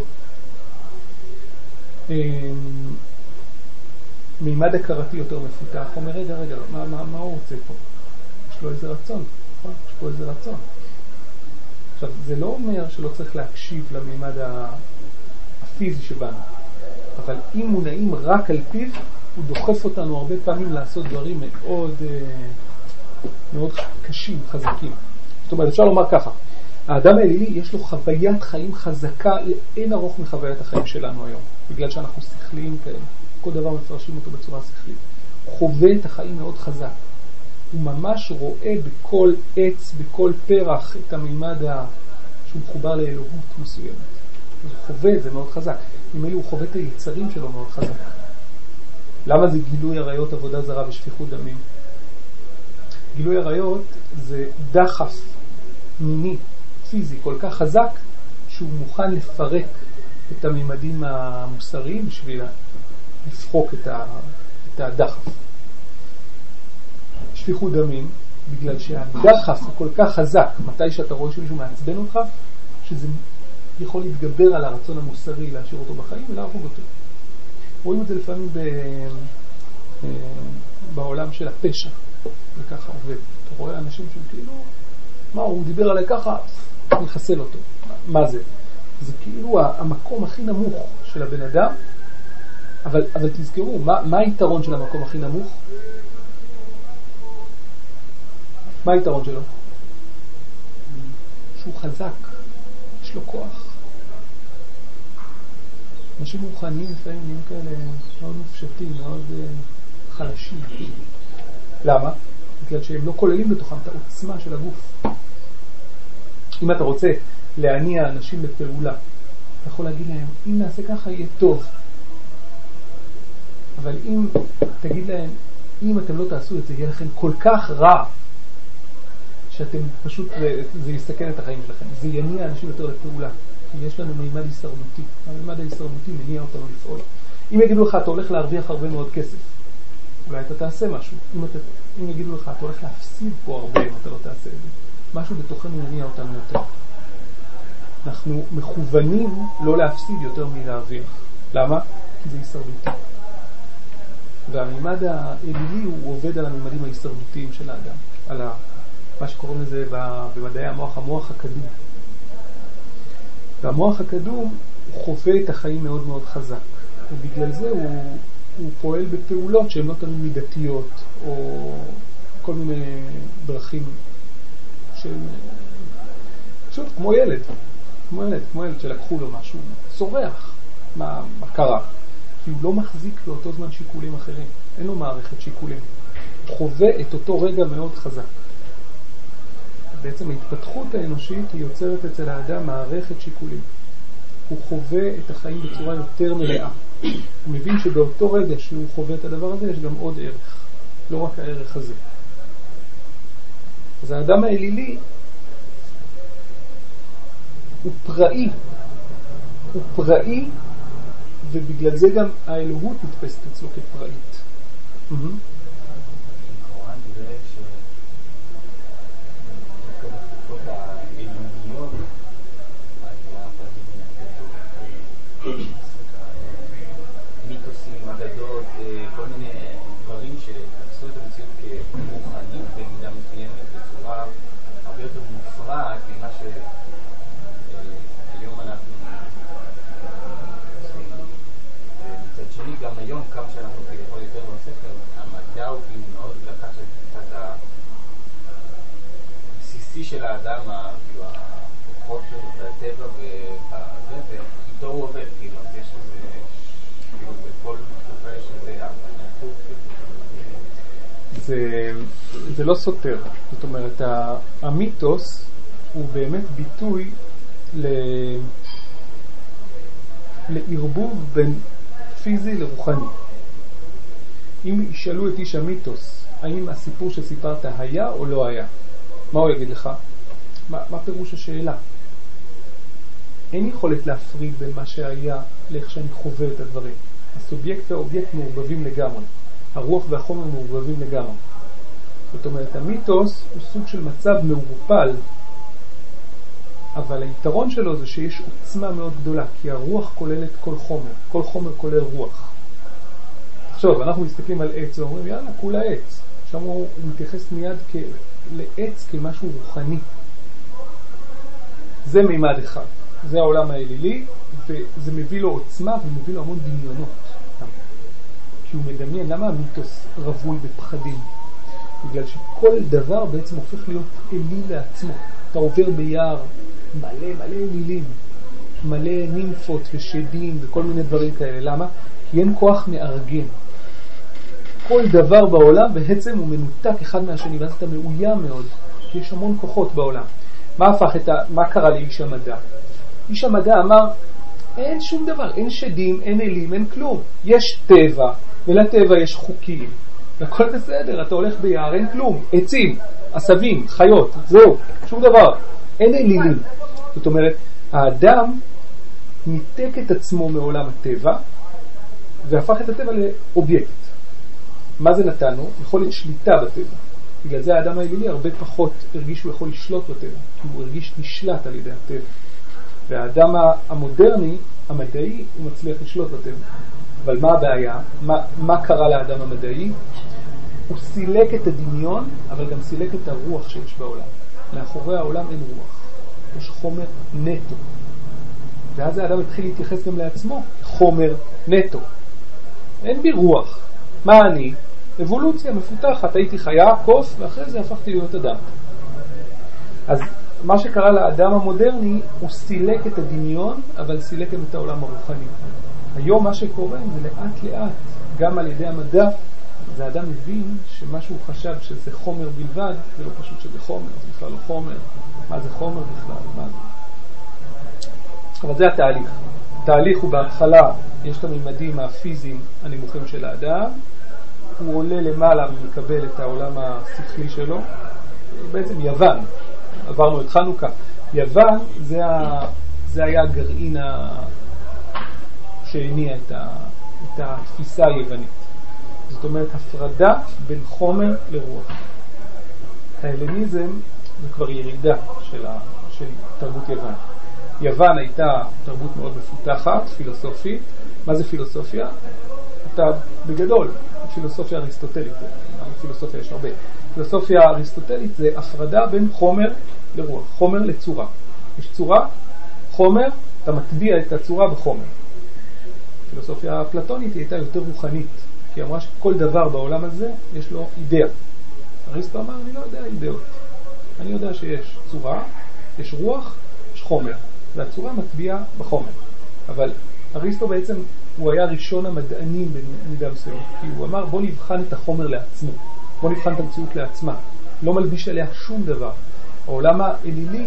Speaker 1: מימד הכרתי יותר מפותח, אומר רגע רגע, מה, מה, מה הוא רוצה פה? יש לו איזה רצון, נכון? יש פה איזה רצון. עכשיו, זה לא אומר שלא צריך להקשיב למימד הפיזי שבנו, אבל אם מונעים רק על פיו, הוא דוחף אותנו הרבה פעמים לעשות דברים מאוד, מאוד קשים, חזקים. זאת אומרת, אפשר לומר ככה, האדם האלילי יש לו חוויית חיים חזקה לאין ארוך מחוויית החיים שלנו היום, בגלל שאנחנו שכליים כאלה. כל דבר מפרשים אותו בצורה שכלית. הוא חווה את החיים מאוד חזק. הוא ממש רואה בכל עץ, בכל פרח, את המימד ה... שהוא מחובר לאלוהות מסוימת. הוא חווה את זה מאוד חזק. ממילא הוא חווה את היצרים שלו מאוד חזק. למה זה גילוי עריות, עבודה זרה ושפיכות דמים? גילוי עריות זה דחף מיני, פיזי, כל כך חזק, שהוא מוכן לפרק את הממדים המוסריים בשביל לפחוק את, ה, את הדחף. שפיכות דמים, בגלל שהדחף הוא כל כך חזק, מתי שאתה רואה שמישהו מעצבן אותך, שזה יכול להתגבר על הרצון המוסרי להשאיר אותו בחיים ולהרוג אותו. רואים את זה לפעמים ב, בעולם של הפשע, וככה עובד. אתה רואה אנשים שהם כאילו, מה, הוא דיבר עליי ככה, אני אחסל אותו. מה זה? זה כאילו המקום הכי נמוך של הבן אדם, אבל, אבל תזכרו, מה, מה היתרון של המקום הכי נמוך? מה היתרון שלו? שהוא חזק, יש לו כוח. אנשים רוחניים לפעמים נהיים כאלה מאוד מופשטים, מאוד uh, חלשים. למה? בגלל שהם לא כוללים בתוכם את העוצמה של הגוף. אם אתה רוצה להניע אנשים בפעולה, אתה יכול להגיד להם, אם נעשה ככה יהיה טוב. אבל אם תגיד להם, אם אתם לא תעשו את זה, יהיה לכם כל כך רע, שאתם פשוט, זה, זה יסתכן את החיים שלכם. זה יניע אנשים יותר לפעולה. כי יש לנו מימד הישרדותי. המימד הישרדותי מניע אותנו לפעול. אם יגידו לך, אתה הולך להרוויח הרבה מאוד כסף, אולי אתה תעשה משהו. אם, אתה, אם יגידו לך, אתה הולך להפסיד פה הרבה אם אתה לא תעשה את זה. משהו בתוכנו מניע אותנו יותר. אנחנו מכוונים לא להפסיד יותר מלהרוויח. למה? כי זה הישרדותי. והמימד האלילי הוא עובד על המימדים ההישרדותיים של האדם. על ה... מה שקוראים לזה במדעי המוח, המוח הקדום. והמוח הקדום הוא חווה את החיים מאוד מאוד חזק. ובגלל זה הוא, הוא פועל בפעולות שהן לא תמיד מידתיות, או כל מיני דרכים של... פשוט כמו ילד. כמו ילד, כמו ילד שלקחו לו משהו. צורח. מה, מה קרה? כי הוא לא מחזיק באותו זמן שיקולים אחרים. אין לו מערכת שיקולים. הוא חווה את אותו רגע מאוד חזק. בעצם ההתפתחות האנושית היא יוצרת אצל האדם מערכת שיקולים. הוא חווה את החיים בצורה יותר מלאה. הוא מבין שבאותו רגע שהוא חווה את הדבר הזה יש גם עוד ערך. לא רק הערך הזה. אז האדם האלילי הוא פראי. הוא פראי, ובגלל זה גם האלוהות נתפסת אצלו כפראית. Mm-hmm.
Speaker 2: שתפסו את המציאות כרוחנית במידה מסוימת בצורה הרבה יותר מופרעת ממה שהיום אנחנו עושים. ומצד שני, גם היום, כמה שאנחנו כביכול יותר בספר, המדע הוא כאילו מאוד לקח את קצת הבסיסי של האדם, כאילו הכוחות והטבע והזה, ואיתו הוא עובד, כאילו, אז יש איזה, כאילו, בכל תקופה יש איזה נתוק.
Speaker 1: זה, זה לא סותר. זאת אומרת, המיתוס הוא באמת ביטוי ל... לערבוב בין פיזי לרוחני. אם ישאלו את איש המיתוס, האם הסיפור שסיפרת היה או לא היה, מה הוא יגיד לך? מה, מה פירוש השאלה? אין יכולת להפריד בין מה שהיה לאיך שאני חווה את הדברים. הסובייקט והאובייקט מעורבבים לגמרי. הרוח והחומר מעורבבים לגמרי. זאת אומרת, המיתוס הוא סוג של מצב מעורפל, אבל היתרון שלו זה שיש עוצמה מאוד גדולה, כי הרוח כוללת כל חומר, כל חומר כולל רוח. עכשיו, אנחנו מסתכלים על עץ ואומרים, יאללה, כולה עץ. שם הוא מתייחס מיד כ... לעץ כמשהו רוחני. זה מימד אחד. זה העולם האלילי, וזה מביא לו עוצמה ומביא לו המון דמיונות. כי הוא מדמיין, למה המיתוס רבוי בפחדים? בגלל שכל דבר בעצם הופך להיות אליל לעצמו. אתה עובר ביער מלא מלא אלילים, מלא נימפות ושדים וכל מיני דברים כאלה. למה? כי אין כוח מארגן. כל דבר בעולם בעצם הוא מנותק אחד מהשני, ואז אתה מאוים מאוד, כי יש המון כוחות בעולם. מה הפך את ה... מה קרה לאיש המדע? איש המדע אמר, אין שום דבר, אין שדים, אין אלים, אין כלום. יש טבע, ולטבע יש חוקים, והכל בסדר, אתה הולך ביער, אין כלום, עצים, עשבים, חיות, זהו, שום דבר, אין אלילים. זאת אומרת, האדם ניתק את עצמו מעולם הטבע, והפך את הטבע לאובייקט. מה זה נתנו? יכולת שליטה בטבע. בגלל זה האדם האלילי הרבה פחות הרגיש שהוא יכול לשלוט בטבע, כי הוא הרגיש נשלט על ידי הטבע. והאדם המודרני, המדעי, הוא מצליח לשלוט בטבע. אבל מה הבעיה? מה, מה קרה לאדם המדעי? הוא סילק את הדמיון, אבל גם סילק את הרוח שיש בעולם. מאחורי העולם אין רוח. יש חומר נטו. ואז האדם התחיל להתייחס גם לעצמו, חומר נטו. אין בי רוח. מה אני? אבולוציה מפותחת. הייתי חיה, קוף, ואחרי זה הפכתי להיות אדם. אז מה שקרה לאדם המודרני, הוא סילק את הדמיון, אבל סילק גם את העולם הרוחני. היום מה שקורה זה לאט לאט, גם על ידי המדע, זה האדם מבין שמה שהוא חשב שזה חומר בלבד, זה לא פשוט שזה חומר, זה בכלל לא חומר. מה זה חומר בכלל? מה זה? אבל זה התהליך. התהליך הוא בהתחלה, יש את הממדים הפיזיים הנמוכים של האדם, הוא עולה למעלה ומקבל את העולם השכלי שלו, בעצם יוון, עברנו את חנוכה. יוון זה, ה... זה היה הגרעין ה... שהניע את, ה... את התפיסה היוונית. זאת אומרת, הפרדה בין חומר לרוח. ההלניזם זה כבר ירידה של, ה... של תרבות יוון. יוון הייתה תרבות מאוד מפותחת, פילוסופית. מה זה פילוסופיה? אתה בגדול, פילוסופיה אריסטוטלית. פילוסופיה יש הרבה. פילוסופיה אריסטוטלית זה הפרדה בין חומר לרוח, חומר לצורה. יש צורה, חומר, אתה מטביע את הצורה בחומר. פילוסופיה הפלטונית הייתה יותר רוחנית, כי אמרה שכל דבר בעולם הזה יש לו אידאה. אריסטו אמר, אני לא יודע אידאות. אני יודע שיש צורה, יש רוח, יש חומר, והצורה מטביעה בחומר. אבל אריסטו בעצם, הוא היה ראשון המדענים במידה מסוימת, כי הוא אמר, בוא נבחן את החומר לעצמו, בוא נבחן את המציאות לעצמה, לא מלביש עליה שום דבר. העולם האלילי,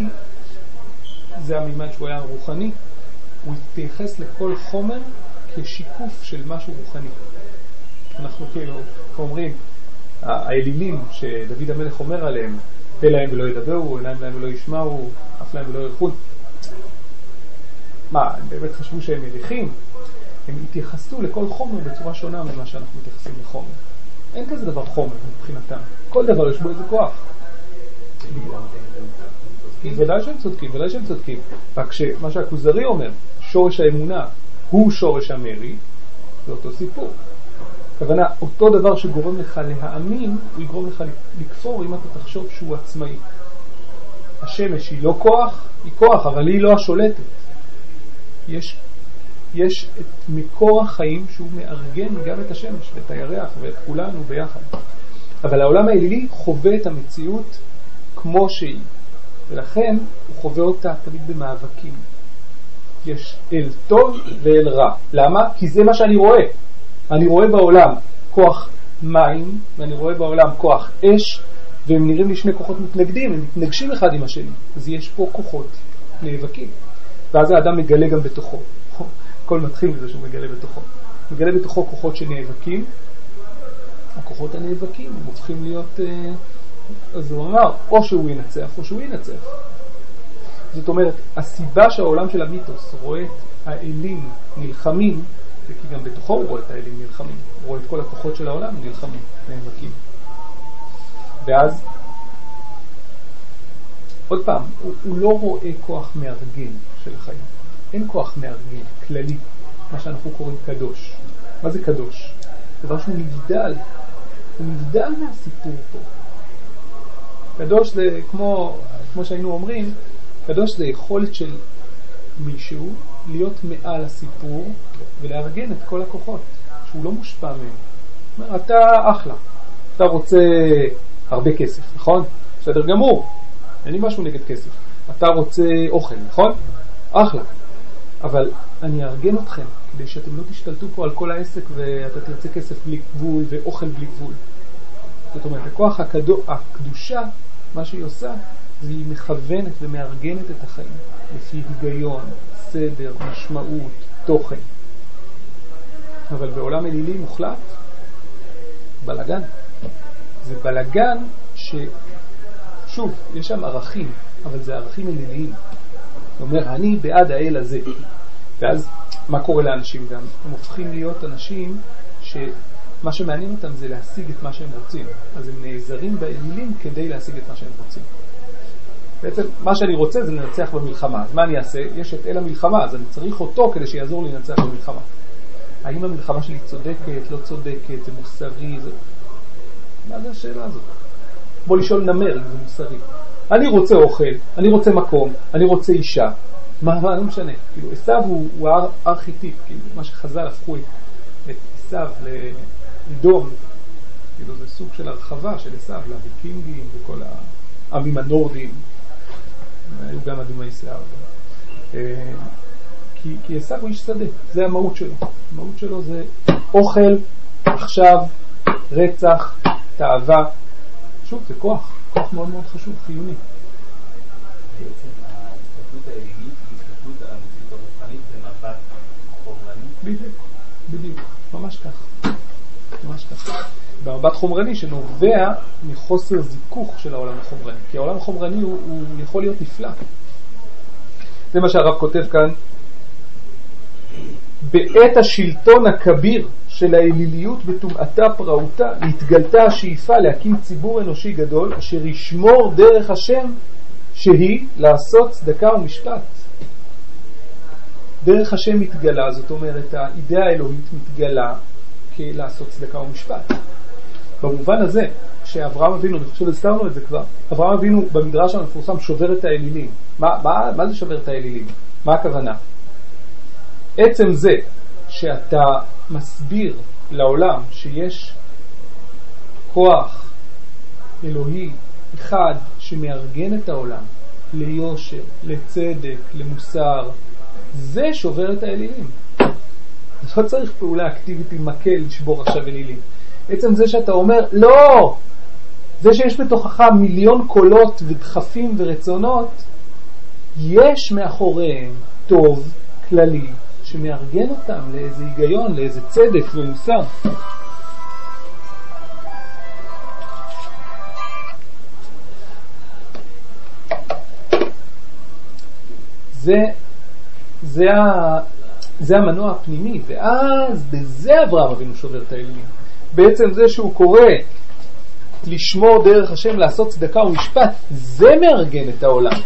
Speaker 1: זה הממד שהוא היה רוחני, הוא התייחס לכל חומר כשיקוף של משהו רוחני. אנחנו כאילו אומרים, האלילים שדוד המלך אומר עליהם, פה להם ולא ידברו, עיניים להם ולא ישמעו, אף להם ולא ירחו. מה, הם באמת חשבו שהם מליכים? הם התייחסו לכל חומר בצורה שונה ממה שאנחנו מתייחסים לחומר. אין כזה דבר חומר מבחינתם. כל דבר יש בו איזה כוח. ודאי שהם צודקים, ודאי שהם צודקים. רק שמה שהכוזרי אומר, שורש האמונה הוא שורש המרי, זה אותו סיפור. הכוונה, אותו דבר שגורם לך להאמין, הוא יגרום לך לכפור אם אתה תחשוב שהוא עצמאי. השמש היא לא כוח, היא כוח, אבל היא לא השולטת. יש, יש את מקור החיים שהוא מארגן גם את השמש ואת הירח ואת כולנו ביחד. אבל העולם האלילי חווה את המציאות כמו שהיא, ולכן הוא חווה אותה תמיד במאבקים. יש אל טוב ואל רע. למה? כי זה מה שאני רואה. אני רואה בעולם כוח מים, ואני רואה בעולם כוח אש, והם נראים לי שני כוחות מתנגדים, הם מתנגשים אחד עם השני. אז יש פה כוחות נאבקים. ואז האדם מגלה גם בתוכו. הכל מתחיל מזה שהוא מגלה בתוכו. מגלה בתוכו כוחות שנאבקים. הכוחות הנאבקים הם הופכים להיות, אז הוא אמר, או שהוא ינצח או שהוא ינצח. זאת אומרת, הסיבה שהעולם של המיתוס רואה את האלים נלחמים, זה כי גם בתוכו הוא רואה את האלים נלחמים. הוא רואה את כל הכוחות של העולם נלחמים, נאבקים. ואז, עוד פעם, הוא, הוא לא רואה כוח מארגן של החיים. אין כוח מארגן, כללי, מה שאנחנו קוראים קדוש. מה זה קדוש? דבר שהוא נבדל. הוא נבדל מהסיפור פה. קדוש זה, כמו, כמו שהיינו אומרים, קדוש זה יכולת של מישהו להיות מעל הסיפור ולארגן את כל הכוחות, שהוא לא מושפע מהם. אומר, אתה אחלה, אתה רוצה הרבה כסף, נכון? בסדר גמור, אין לי משהו נגד כסף. אתה רוצה אוכל, נכון? אחלה. אבל אני אארגן אתכם כדי שאתם לא תשתלטו פה על כל העסק ואתה תרצה כסף בלי גבול ואוכל בלי גבול. זאת אומרת, הכוח הקדו, הקדושה, מה שהיא עושה, זה היא מכוונת ומארגנת את החיים לפי היגיון, סדר, משמעות, תוכן. אבל בעולם אלילי מוחלט, בלגן. זה בלגן ש... שוב, יש שם ערכים, אבל זה ערכים אליליים. זאת אומרת, אני בעד האל הזה. ואז, מה קורה לאנשים גם? הם הופכים להיות אנשים שמה שמעניין אותם זה להשיג את מה שהם רוצים. אז הם נעזרים באלילים כדי להשיג את מה שהם רוצים. בעצם, מה שאני רוצה זה לנצח במלחמה. אז מה אני אעשה? יש את אל המלחמה, אז אני צריך אותו כדי שיעזור לי לנצח במלחמה. האם המלחמה שלי צודקת, לא צודקת, זה מוסרי? זה... מה זה השאלה הזאת? בוא לשאול נמר אם זה מוסרי. אני רוצה אוכל, אני רוצה מקום, אני רוצה אישה. מה, מה, לא משנה. כאילו, עשיו הוא, הוא ארכיטיפ, כאילו, מה שחז"ל הפכו את, את עשיו לאדום. כאילו, זה סוג של הרחבה של עשיו, לוויקינגים וכל העמים הנורדים. היו גם אדומי שיער. כי, כי עשיו הוא איש שדה, זה המהות שלו. המהות שלו זה אוכל, עכשיו, רצח, תאווה. שוב, זה כוח. כוח מאוד מאוד חשוב, חיוני.
Speaker 2: בעצם ההסתכלות האלילית היא הסתכלות על המציאות הרוחנית במבט חומרני?
Speaker 1: בדיוק, בדיוק. ממש כך. ממש כך. במבט חומרני שנובע מחוסר זיכוך של העולם החומרני. כי העולם החומרני הוא, הוא יכול להיות נפלא. זה מה שהרב כותב כאן. בעת השלטון הכביר של האליליות בטומאתה פראותה התגלתה השאיפה להקים ציבור אנושי גדול אשר ישמור דרך השם שהיא לעשות צדקה ומשפט. דרך השם מתגלה, זאת אומרת האידאה האלוהית מתגלה כלעשות צדקה ומשפט. במובן הזה שאברהם אבינו, אני חושב שהזכרנו את זה כבר, אברהם אבינו במדרש המפורסם שובר את האלילים. מה, מה, מה זה שובר את האלילים? מה הכוונה? עצם זה שאתה מסביר לעולם שיש כוח אלוהי אחד שמארגן את העולם ליושר, לצדק, למוסר, זה שובר את האלילים. לא צריך פעולה אקטיבית עם מקל לשבור עכשיו אלילים. עצם זה שאתה אומר, לא! זה שיש בתוכך מיליון קולות ודחפים ורצונות, יש מאחוריהם טוב כללי שמארגן אותם לאיזה היגיון, לאיזה צדק ומוסר. זה, זה, ה, זה המנוע הפנימי, ואז בזה אברהם אבינו שובר את האלילים. בעצם זה שהוא קורא לשמור דרך השם, לעשות צדקה ומשפט, זה מארגן את העולם.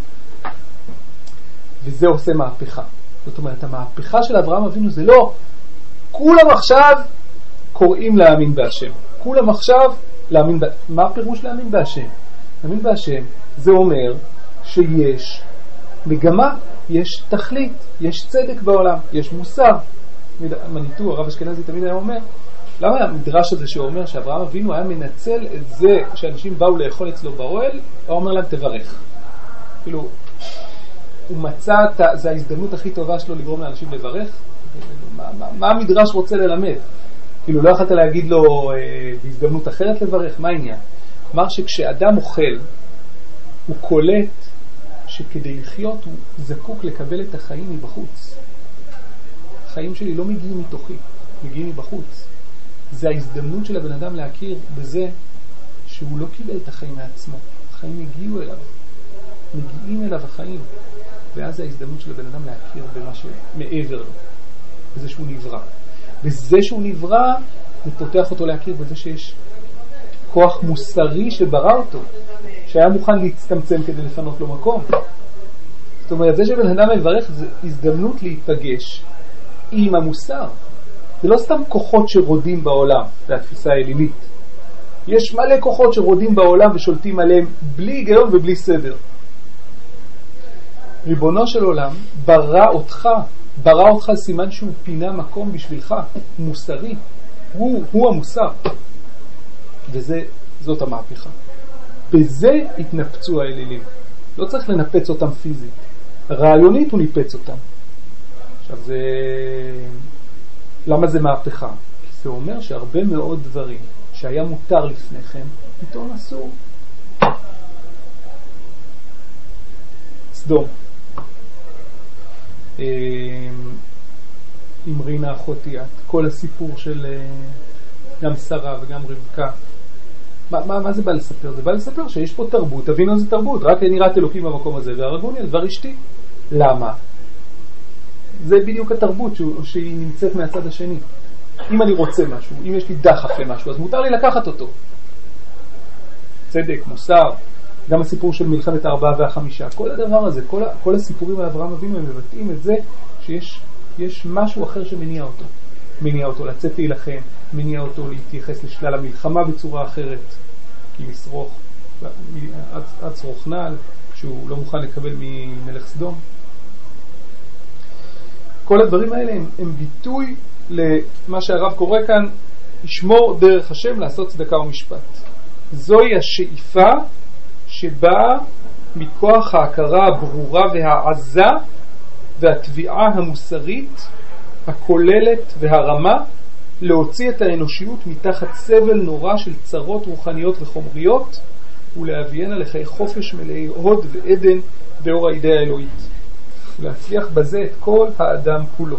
Speaker 1: וזה עושה מהפכה. זאת אומרת, המהפכה של אברהם אבינו זה לא, כולם עכשיו קוראים להאמין בהשם. כולם עכשיו להאמין בהשם. מה הפירוש להאמין בהשם? להאמין בהשם זה אומר שיש מגמה, יש תכלית, יש צדק בעולם, יש מוסר. מניטו, הרב אשכנזי תמיד היה אומר, למה המדרש הזה שאומר שאברהם אבינו היה מנצל את זה שאנשים באו לאכול אצלו באוהל, הוא אומר להם תברך. כאילו, הוא מצא, זה ההזדמנות הכי טובה שלו לגרום לאנשים לברך. מה, מה, מה המדרש רוצה ללמד? כאילו, לא יכולת להגיד לו אה, בהזדמנות אחרת לברך, מה העניין? כלומר שכשאדם אוכל, הוא קולט שכדי לחיות הוא זקוק לקבל את החיים מבחוץ. החיים שלי לא מגיעים מתוכי, מגיעים מבחוץ. זה ההזדמנות של הבן אדם להכיר בזה שהוא לא קיבל את החיים מעצמו. החיים הגיעו אליו. מגיעים אליו החיים. ואז זה ההזדמנות של הבן אדם להכיר במה שמעבר לו. בזה שהוא נברא. בזה שהוא נברא, זה פותח אותו להכיר בזה שיש כוח מוסרי שברא אותו. שהיה מוכן להצטמצם כדי לפנות לו מקום. זאת אומרת, זה שבן אדם מברך זה הזדמנות להיפגש עם המוסר. זה לא סתם כוחות שרודים בעולם, זה התפיסה האלילית. יש מלא כוחות שרודים בעולם ושולטים עליהם בלי היגיון ובלי סדר. ריבונו של עולם ברא אותך, ברא אותך סימן שהוא פינה מקום בשבילך, מוסרי. הוא, הוא המוסר. וזה, זאת המהפכה. בזה התנפצו האלילים. לא צריך לנפץ אותם פיזית. רעיונית הוא ניפץ אותם. עכשיו זה... למה זה מהפכה? כי זה אומר שהרבה מאוד דברים שהיה מותר לפניכם, פתאום אסור. סדום. עם רינה אחותי, כל הסיפור של גם שרה וגם רבקה. מה, מה, מה זה בא לספר? זה בא לספר שיש פה תרבות, תבינו איזה תרבות, רק נראית אלוקים במקום הזה, והרגוני על דבר אשתי. למה? זה בדיוק התרבות שהיא נמצאת מהצד השני. אם אני רוצה משהו, אם יש לי דחף למשהו, אז מותר לי לקחת אותו. צדק, מוסר, גם הסיפור של מלחמת הארבעה והחמישה, כל הדבר הזה, כל, כל הסיפורים על אברהם אבינו הם מבטאים את זה שיש יש משהו אחר שמניע אותו. מניע אותו לצאת להילחם, מניע אותו להתייחס לשלל המלחמה בצורה אחרת. כי מסרוך, עד צרוך נעל, שהוא לא מוכן לקבל ממלך סדום. כל הדברים האלה הם, הם ביטוי למה שהרב קורא כאן, ישמור דרך השם לעשות צדקה ומשפט. זוהי השאיפה שבאה מכוח ההכרה הברורה והעזה והתביעה המוסרית הכוללת והרמה להוציא את האנושיות מתחת סבל נורא של צרות רוחניות וחומריות ולהביאנה לחיי חופש מלאי הוד ועדן באור הידיעה האלוהית ולהצליח בזה את כל האדם כולו.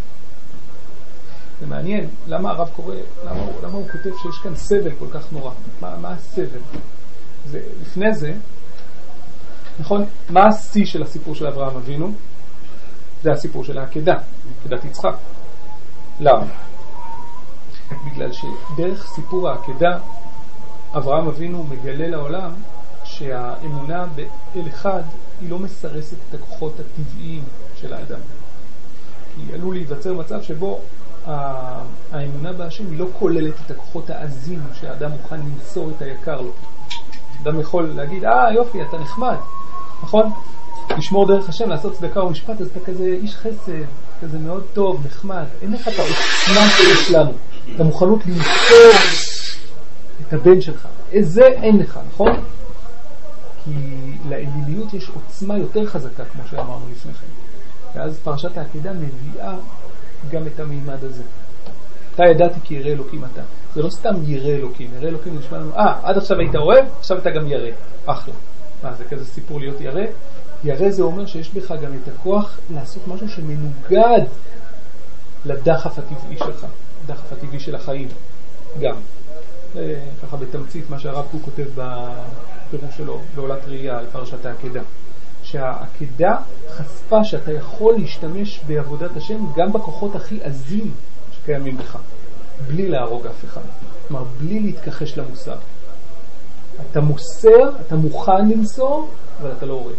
Speaker 1: זה מעניין, למה הרב קורא, למה, למה הוא כותב שיש כאן סבל כל כך נורא? מה, מה הסבל? זה, לפני זה, נכון, מה השיא של הסיפור של אברהם אבינו? זה הסיפור של העקדה, עקדת יצחק. למה? בגלל שדרך סיפור העקדה, אברהם אבינו מגלה לעולם שהאמונה באל אחד היא לא מסרסת את הכוחות הטבעיים של האדם. כי עלול להיווצר מצב שבו האמונה בהשם היא לא כוללת את הכוחות העזים שהאדם מוכן למסור את היקר לו. אדם יכול להגיד, אה יופי, אתה נחמד, נכון? לשמור דרך השם, לעשות צדקה ומשפט, אז אתה כזה איש חסד, כזה מאוד טוב, נחמד. אין לך את העוצמה שיש לנו, את המוכנות למסור את הבן שלך. איזה אין לך, נכון? כי לאליליות יש עוצמה יותר חזקה, כמו שאמרנו לפני כן. ואז פרשת העקדה מביאה גם את המימד הזה. אתה ידעתי כי ירא אלוקים אתה. זה לא סתם ירא אלוקים. ירא אלוקים נשמע לנו, אה, עד עכשיו היית אוהב, עכשיו אתה גם ירא. אחלה. מה, זה כזה סיפור להיות ירא? ירא זה אומר שיש בך גם את הכוח לעשות משהו שמנוגד לדחף הטבעי שלך. הדחף הטבעי של החיים. גם. ככה בתמצית מה שהרב קוק כותב בפירוש שלו, בעולת ראייה על פרשת העקדה. שהעקדה חשפה שאתה יכול להשתמש בעבודת השם גם בכוחות הכי עזים שקיימים בך, בלי להרוג אף אחד. כלומר, בלי להתכחש למוסר. אתה מוסר, אתה מוכן למסור, אבל אתה לא הורג.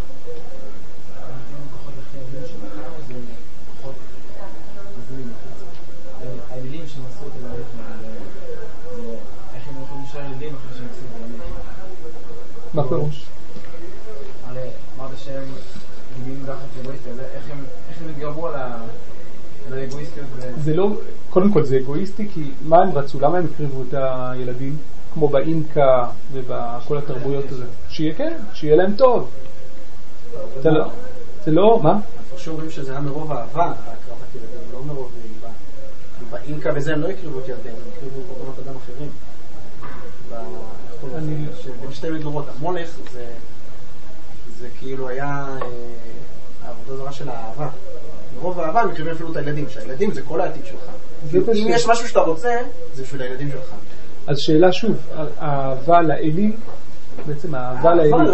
Speaker 2: האלילים שמסרו את הלכת
Speaker 3: של הילדים אחרי שהם עושים דברים.
Speaker 1: מה פירוש?
Speaker 3: הרי אמרת שהם גילים דחף אגואיסטי, איך הם התגברו על האגואיסטיות?
Speaker 1: זה לא, קודם כל זה אגואיסטי, כי מה הם רצו? למה הם הקריבו את הילדים? כמו באינקה ובכל התרבויות הזה. שיהיה כן, שיהיה להם טוב. זה לא, מה?
Speaker 4: שאומרים שזה היה מרוב אהבה, הקרבת ילדים, לא מרוב איבה. באינקה וזה הם לא הקריבו את ילדים, הם הקריבו קורבנות אדם אחרים. בין שתי מדורות, המולך זה כאילו היה העבודה זרה של האהבה. מרוב האהבה הם הקריבים אפילו את הילדים, שהילדים זה כל העתיד שלך. אם יש משהו שאתה רוצה, זה בשביל הילדים שלך.
Speaker 1: אז שאלה שוב, האהבה לאליל, בעצם האהבה לאליל.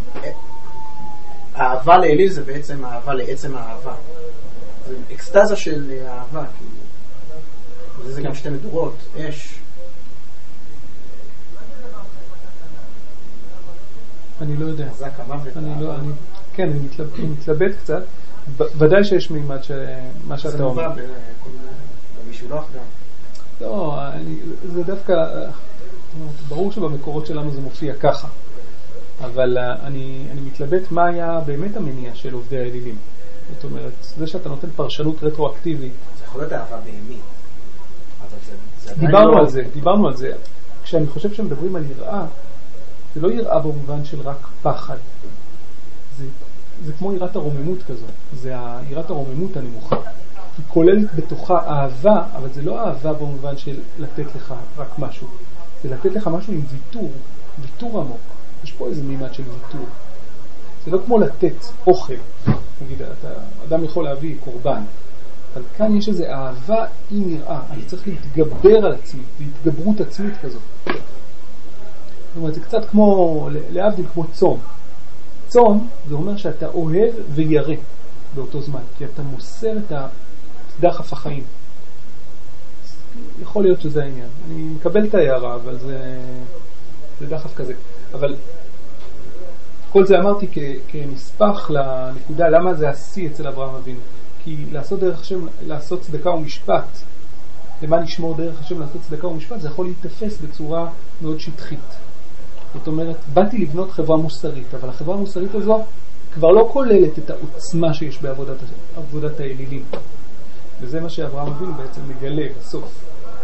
Speaker 4: האהבה לאליל זה בעצם האהבה לעצם האהבה. זה אקסטזה של אהבה, כאילו. זה גם שתי מדורות, אש.
Speaker 1: אני לא יודע.
Speaker 4: חזק המוות.
Speaker 1: אני לא, אני, כן, אני מתלבט, אני מתלבט קצת. ודאי שיש מימד שמה שאתה אומר.
Speaker 4: זה מובא במשולח גם.
Speaker 1: לא, אני, זה דווקא, ברור שבמקורות שלנו זה מופיע ככה. אבל אני, אני מתלבט מה היה באמת המניע של עובדי האלילים. זאת אומרת, זה שאתה נותן פרשנות רטרואקטיבית.
Speaker 4: זה יכול להיות אהבה בהמית.
Speaker 1: דיברנו על זה, דיברנו על זה. כשאני חושב שמדברים על יראה, זה לא יראה במובן של רק פחד. זה, זה כמו יראת הרוממות כזו. זה יראת הרוממות הנמוכה. היא כוללת בתוכה אהבה, אבל זה לא אהבה במובן של לתת לך רק משהו. זה לתת לך משהו עם ויתור, ויתור עמוק. יש פה איזה מימד של ויתור. זה לא כמו לתת אוכל. נגיד, אתה, אדם יכול להביא קורבן. אבל כאן יש איזו אהבה עם יראה. אני צריך להתגבר על עצמי, להתגברות עצמית כזאת. זאת אומרת, זה קצת כמו, להבדיל כמו צום. צום, זה אומר שאתה אוהב וירא באותו זמן, כי אתה מוסר את דחף החיים. יכול להיות שזה העניין. אני מקבל את ההערה, אבל זה, זה דחף כזה. אבל כל זה אמרתי כ, כנספח לנקודה, למה זה השיא אצל אברהם אבינו? כי לעשות דרך השם, לעשות צדקה ומשפט, למה נשמור דרך השם לעשות צדקה ומשפט, זה יכול להתאפס בצורה מאוד שטחית. זאת אומרת, באתי לבנות חברה מוסרית, אבל החברה המוסרית הזו כבר לא כוללת את העוצמה שיש בעבודת עבודת האלילים. וזה מה שאברהם אבינו בעצם מגלה בסוף.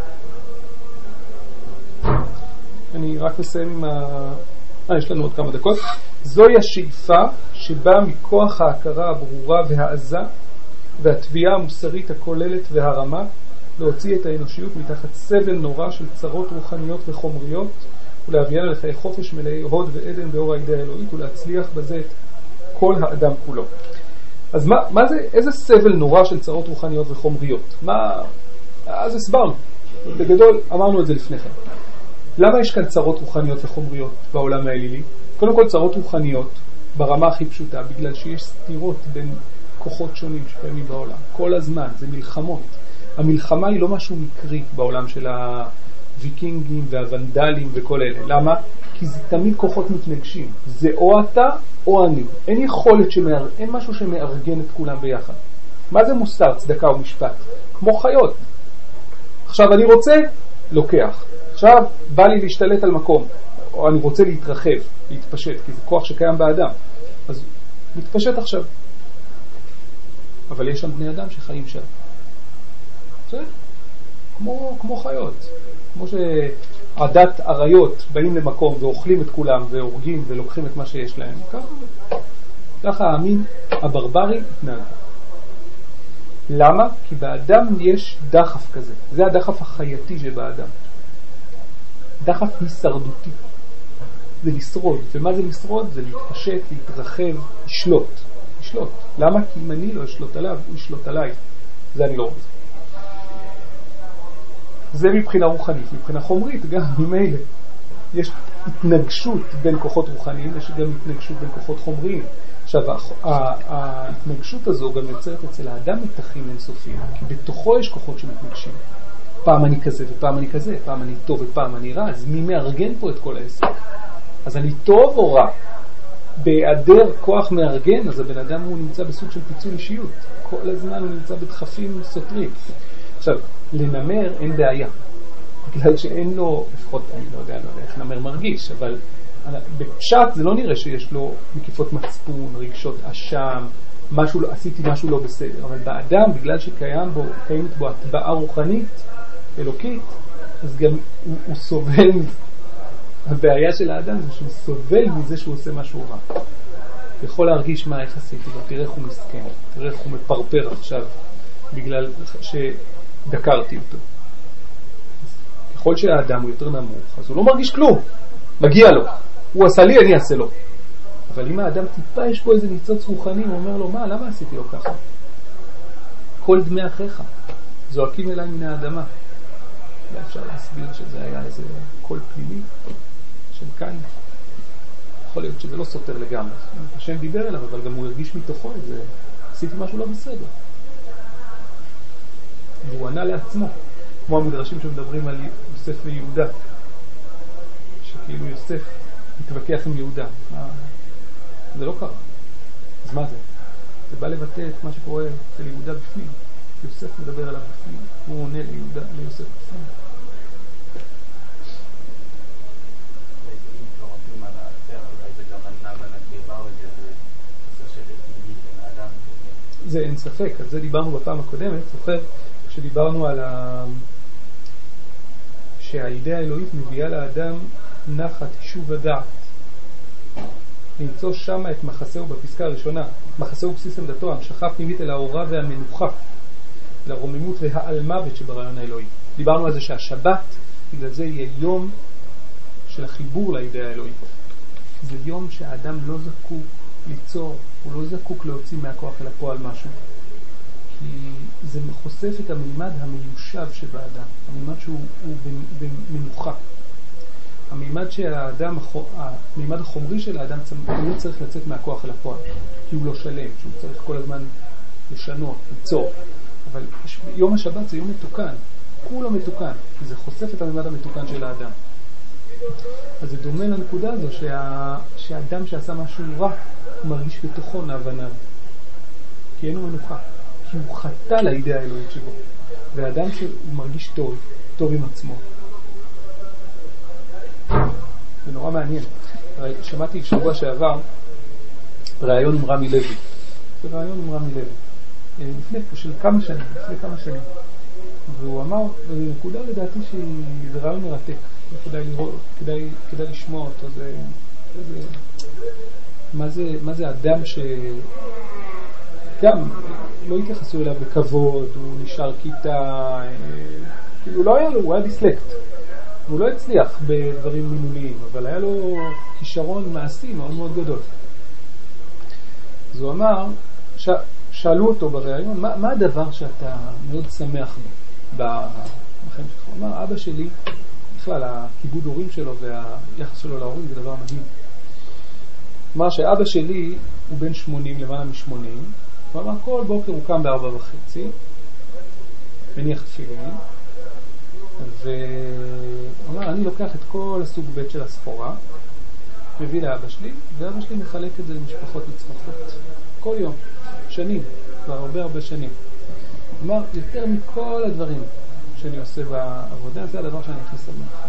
Speaker 1: אני רק מסיים עם ה... אה, יש לנו עוד כמה דקות. זוהי השאיפה שבאה מכוח ההכרה הברורה והעזה והתביעה המוסרית הכוללת והרמה להוציא את האנושיות מתחת סבל נורא של צרות רוחניות וחומריות ולהביאנה לחיי חופש מלאי הוד ועדן באור הידיעה האלוהית ולהצליח בזה את כל האדם כולו. אז מה, מה זה, איזה סבל נורא של צרות רוחניות וחומריות? מה, אז הסברנו. בגדול אמרנו את זה לפני כן. למה יש כאן צרות רוחניות וחומריות בעולם האלילי? קודם כל צרות רוחניות ברמה הכי פשוטה, בגלל שיש סתירות בין כוחות שונים שקיימים בעולם. כל הזמן, זה מלחמות. המלחמה היא לא משהו מקרי בעולם של הוויקינגים והוונדלים וכל אלה. למה? כי זה תמיד כוחות מתנגשים. זה או אתה או אני. אין יכולת שמאר... אין משהו שמארגן את כולם ביחד. מה זה מוסר, צדקה ומשפט? כמו חיות. עכשיו אני רוצה, לוקח. עכשיו בא לי להשתלט על מקום. או אני רוצה להתרחב, להתפשט, כי זה כוח שקיים באדם. אז מתפשט עכשיו. אבל יש שם בני אדם שחיים שם. זה כמו, כמו חיות. כמו שעדת עריות באים למקום ואוכלים את כולם והורגים ולוקחים את מה שיש להם. ככה, ככה המין הברברי התנהג. למה? כי באדם יש דחף כזה. זה הדחף החייתי שבאדם. דחף הישרדותי. זה לשרוד. ומה זה לשרוד? זה להתפשט, להתרחב, לשלוט. לשלוט. למה? כי אם אני לא אשלוט עליו, הוא ישלוט עליי. זה אני לא רוצה. זה מבחינה רוחנית. מבחינה חומרית גם ממילא. יש התנגשות בין כוחות רוחניים, יש גם התנגשות בין כוחות חומריים. עכשיו, ההתנגשות הזו גם יוצרת אצל האדם מתחים אינסופיים, כי בתוכו יש כוחות שמתנגשים. פעם אני כזה ופעם אני כזה, פעם אני טוב ופעם אני רע, אז מי מארגן פה את כל העסק? אז אני טוב או רע? בהיעדר כוח מארגן, אז הבן אדם הוא נמצא בסוג של פיצול אישיות. כל הזמן הוא נמצא בדחפים סותרים. עכשיו, לנמר אין בעיה. בגלל שאין לו, לפחות אני לא יודע, לא יודע איך נאמר מרגיש, אבל בפשט זה לא נראה שיש לו מקיפות מצפון, רגשות אשם, משהו, עשיתי משהו לא בסדר, אבל באדם, בגלל שקיים בו, קיימת בו הטבעה רוחנית, אלוקית, אז גם הוא, הוא סובל, הבעיה של האדם זה שהוא סובל מזה שהוא עושה משהו רע. יכול להרגיש מה איך עשיתי, תראה איך הוא מסכן, תראה איך הוא מפרפר עכשיו, בגלל שדקרתי אותו. ככל שהאדם הוא יותר נמוך, אז הוא לא מרגיש כלום, מגיע לו, הוא עשה לי, אני אעשה לו. אבל אם האדם טיפה יש פה איזה ניצוץ רוחני, הוא אומר לו, מה, למה עשיתי לו ככה? כל דמי אחיך זועקים אליי מן האדמה. ואפשר להסביר שזה היה איזה קול פנימי של כאן. יכול להיות שזה לא סותר לגמרי. השם דיבר אליו, אבל גם הוא הרגיש מתוכו את זה. עשיתי משהו לא בסדר. והוא ענה לעצמו, כמו המדרשים שמדברים על יוסף ויהודה. שכאילו יוסף מתווכח עם יהודה. זה לא קרה. אז מה זה? זה בא לבטא את מה שקורה אצל יהודה בפנים. יוסף מדבר עליו בפנים. הוא עונה ליהודה, ליוסף בפנים. זה אין ספק. על זה דיברנו בפעם הקודמת. זוכר כשדיברנו על ה... שהאידאה האלוהית מביאה לאדם נחת, יישוב הדעת. למצוא שם את מחסהו בפסקה הראשונה. מחסהו בסיס עמדתו, המשכה פנימית אל האורה והמנוחה, לרוממות והעלמוות שברעיון האלוהי. דיברנו על זה שהשבת, בגלל זה יהיה יום של החיבור לאידאה האלוהית. זה יום שהאדם לא זקוק ליצור, הוא לא זקוק להוציא מהכוח אל הפועל משהו. כי זה חושף את המימד המיושב שבאדם, המימד שהוא במנוחה. המימד שהאדם, המימד החומרי של האדם הוא צריך לצאת מהכוח אל הפועל, כי הוא לא שלם, שהוא צריך כל הזמן לשנות, ליצור. אבל יום השבת זה יום מתוקן, כולו מתוקן, כי זה חושף את המימד המתוקן של האדם. אז זה דומה לנקודה הזו שה, שהאדם שעשה משהו רע, הוא מרגיש בתוכו נאבניו, כי אין הוא מנוחה, כי הוא חטא לאידאה האלוהית שבו. והאדם שהוא מרגיש טוב, טוב עם עצמו. זה נורא מעניין. שמעתי שבוע שעבר רעיון עם רמי לוי. זה רעיון עם רמי לוי. לפני, של כמה שנים, לפני כמה שנים. והוא אמר, ונקודה לדעתי שזה רעיון מרתק. כדאי לראות, כדאי, כדאי לשמוע אותו. זה, זה, מה זה, מה זה אדם ש... גם לא התייחסו אליו בכבוד, הוא נשאר כיתה, כאילו לא היה לו, הוא היה דיסלקט. הוא לא הצליח בדברים מילוליים, אבל היה לו כישרון מעשי מאוד מאוד גדול. אז הוא אמר, ש... שאלו אותו בראיון, מה, מה הדבר שאתה מאוד שמח בו בחיים שלך? הוא אמר, אבא שלי, בכלל, הכיבוד הורים שלו והיחס שלו להורים זה דבר מדהים. הוא אמר שאבא שלי הוא בן שמונים, למעלה משמונים, הוא אמר, כל בוקר הוא קם בארבע וחצי, מניח תפילין, והוא אמר, אני לוקח את כל הסוג בית של הסחורה, מביא לאבא שלי, ואבא שלי מחלק את זה למשפחות מצרכות. כל יום, שנים, כבר הרבה הרבה שנים. הוא אמר, יותר מכל הדברים שאני עושה בעבודה, זה הדבר שאני הכי שמח.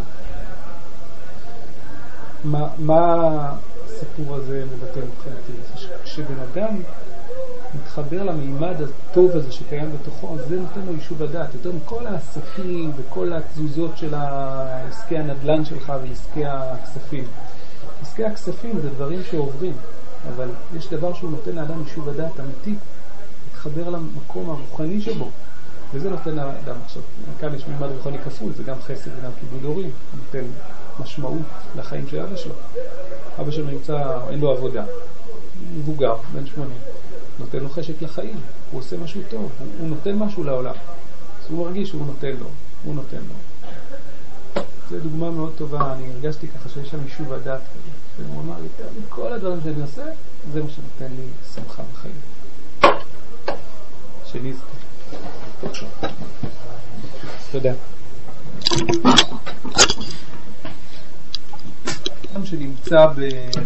Speaker 1: מה, מה הסיפור הזה מבטא מבחינתי? כשבן אדם מתחבר למימד הטוב הזה שקיים בתוכו, זה נותן לו יישוב הדעת, יותר מכל העסקים וכל התזוזות של עסקי הנדל"ן שלך ועסקי הכספים. עסקי הכספים זה דברים שעוברים, אבל יש דבר שהוא נותן לאדם יישוב הדעת אמיתי, מתחבר למקום הרוחני שבו, וזה נותן לאדם. עכשיו, כאן יש מימד רוחני כפול, זה גם חסד וגם כיבוד הורים, נותן משמעות לחיים של אבא שלו. אבא שלו נמצא, אין לו עבודה, מבוגר, בן שמונים, נותן לו חשק לחיים, הוא עושה משהו טוב, הוא, הוא נותן משהו לעולם, אז הוא מרגיש שהוא נותן לו, הוא נותן לו. זו דוגמה מאוד טובה, אני הרגשתי ככה שיש שם יישוב הדעת כזה, והוא אמר, יותר מכל הדברים שאני עושה, זה מה שנותן לי שמחה בחיים. שנזכה. תודה. אדם שנמצא ב...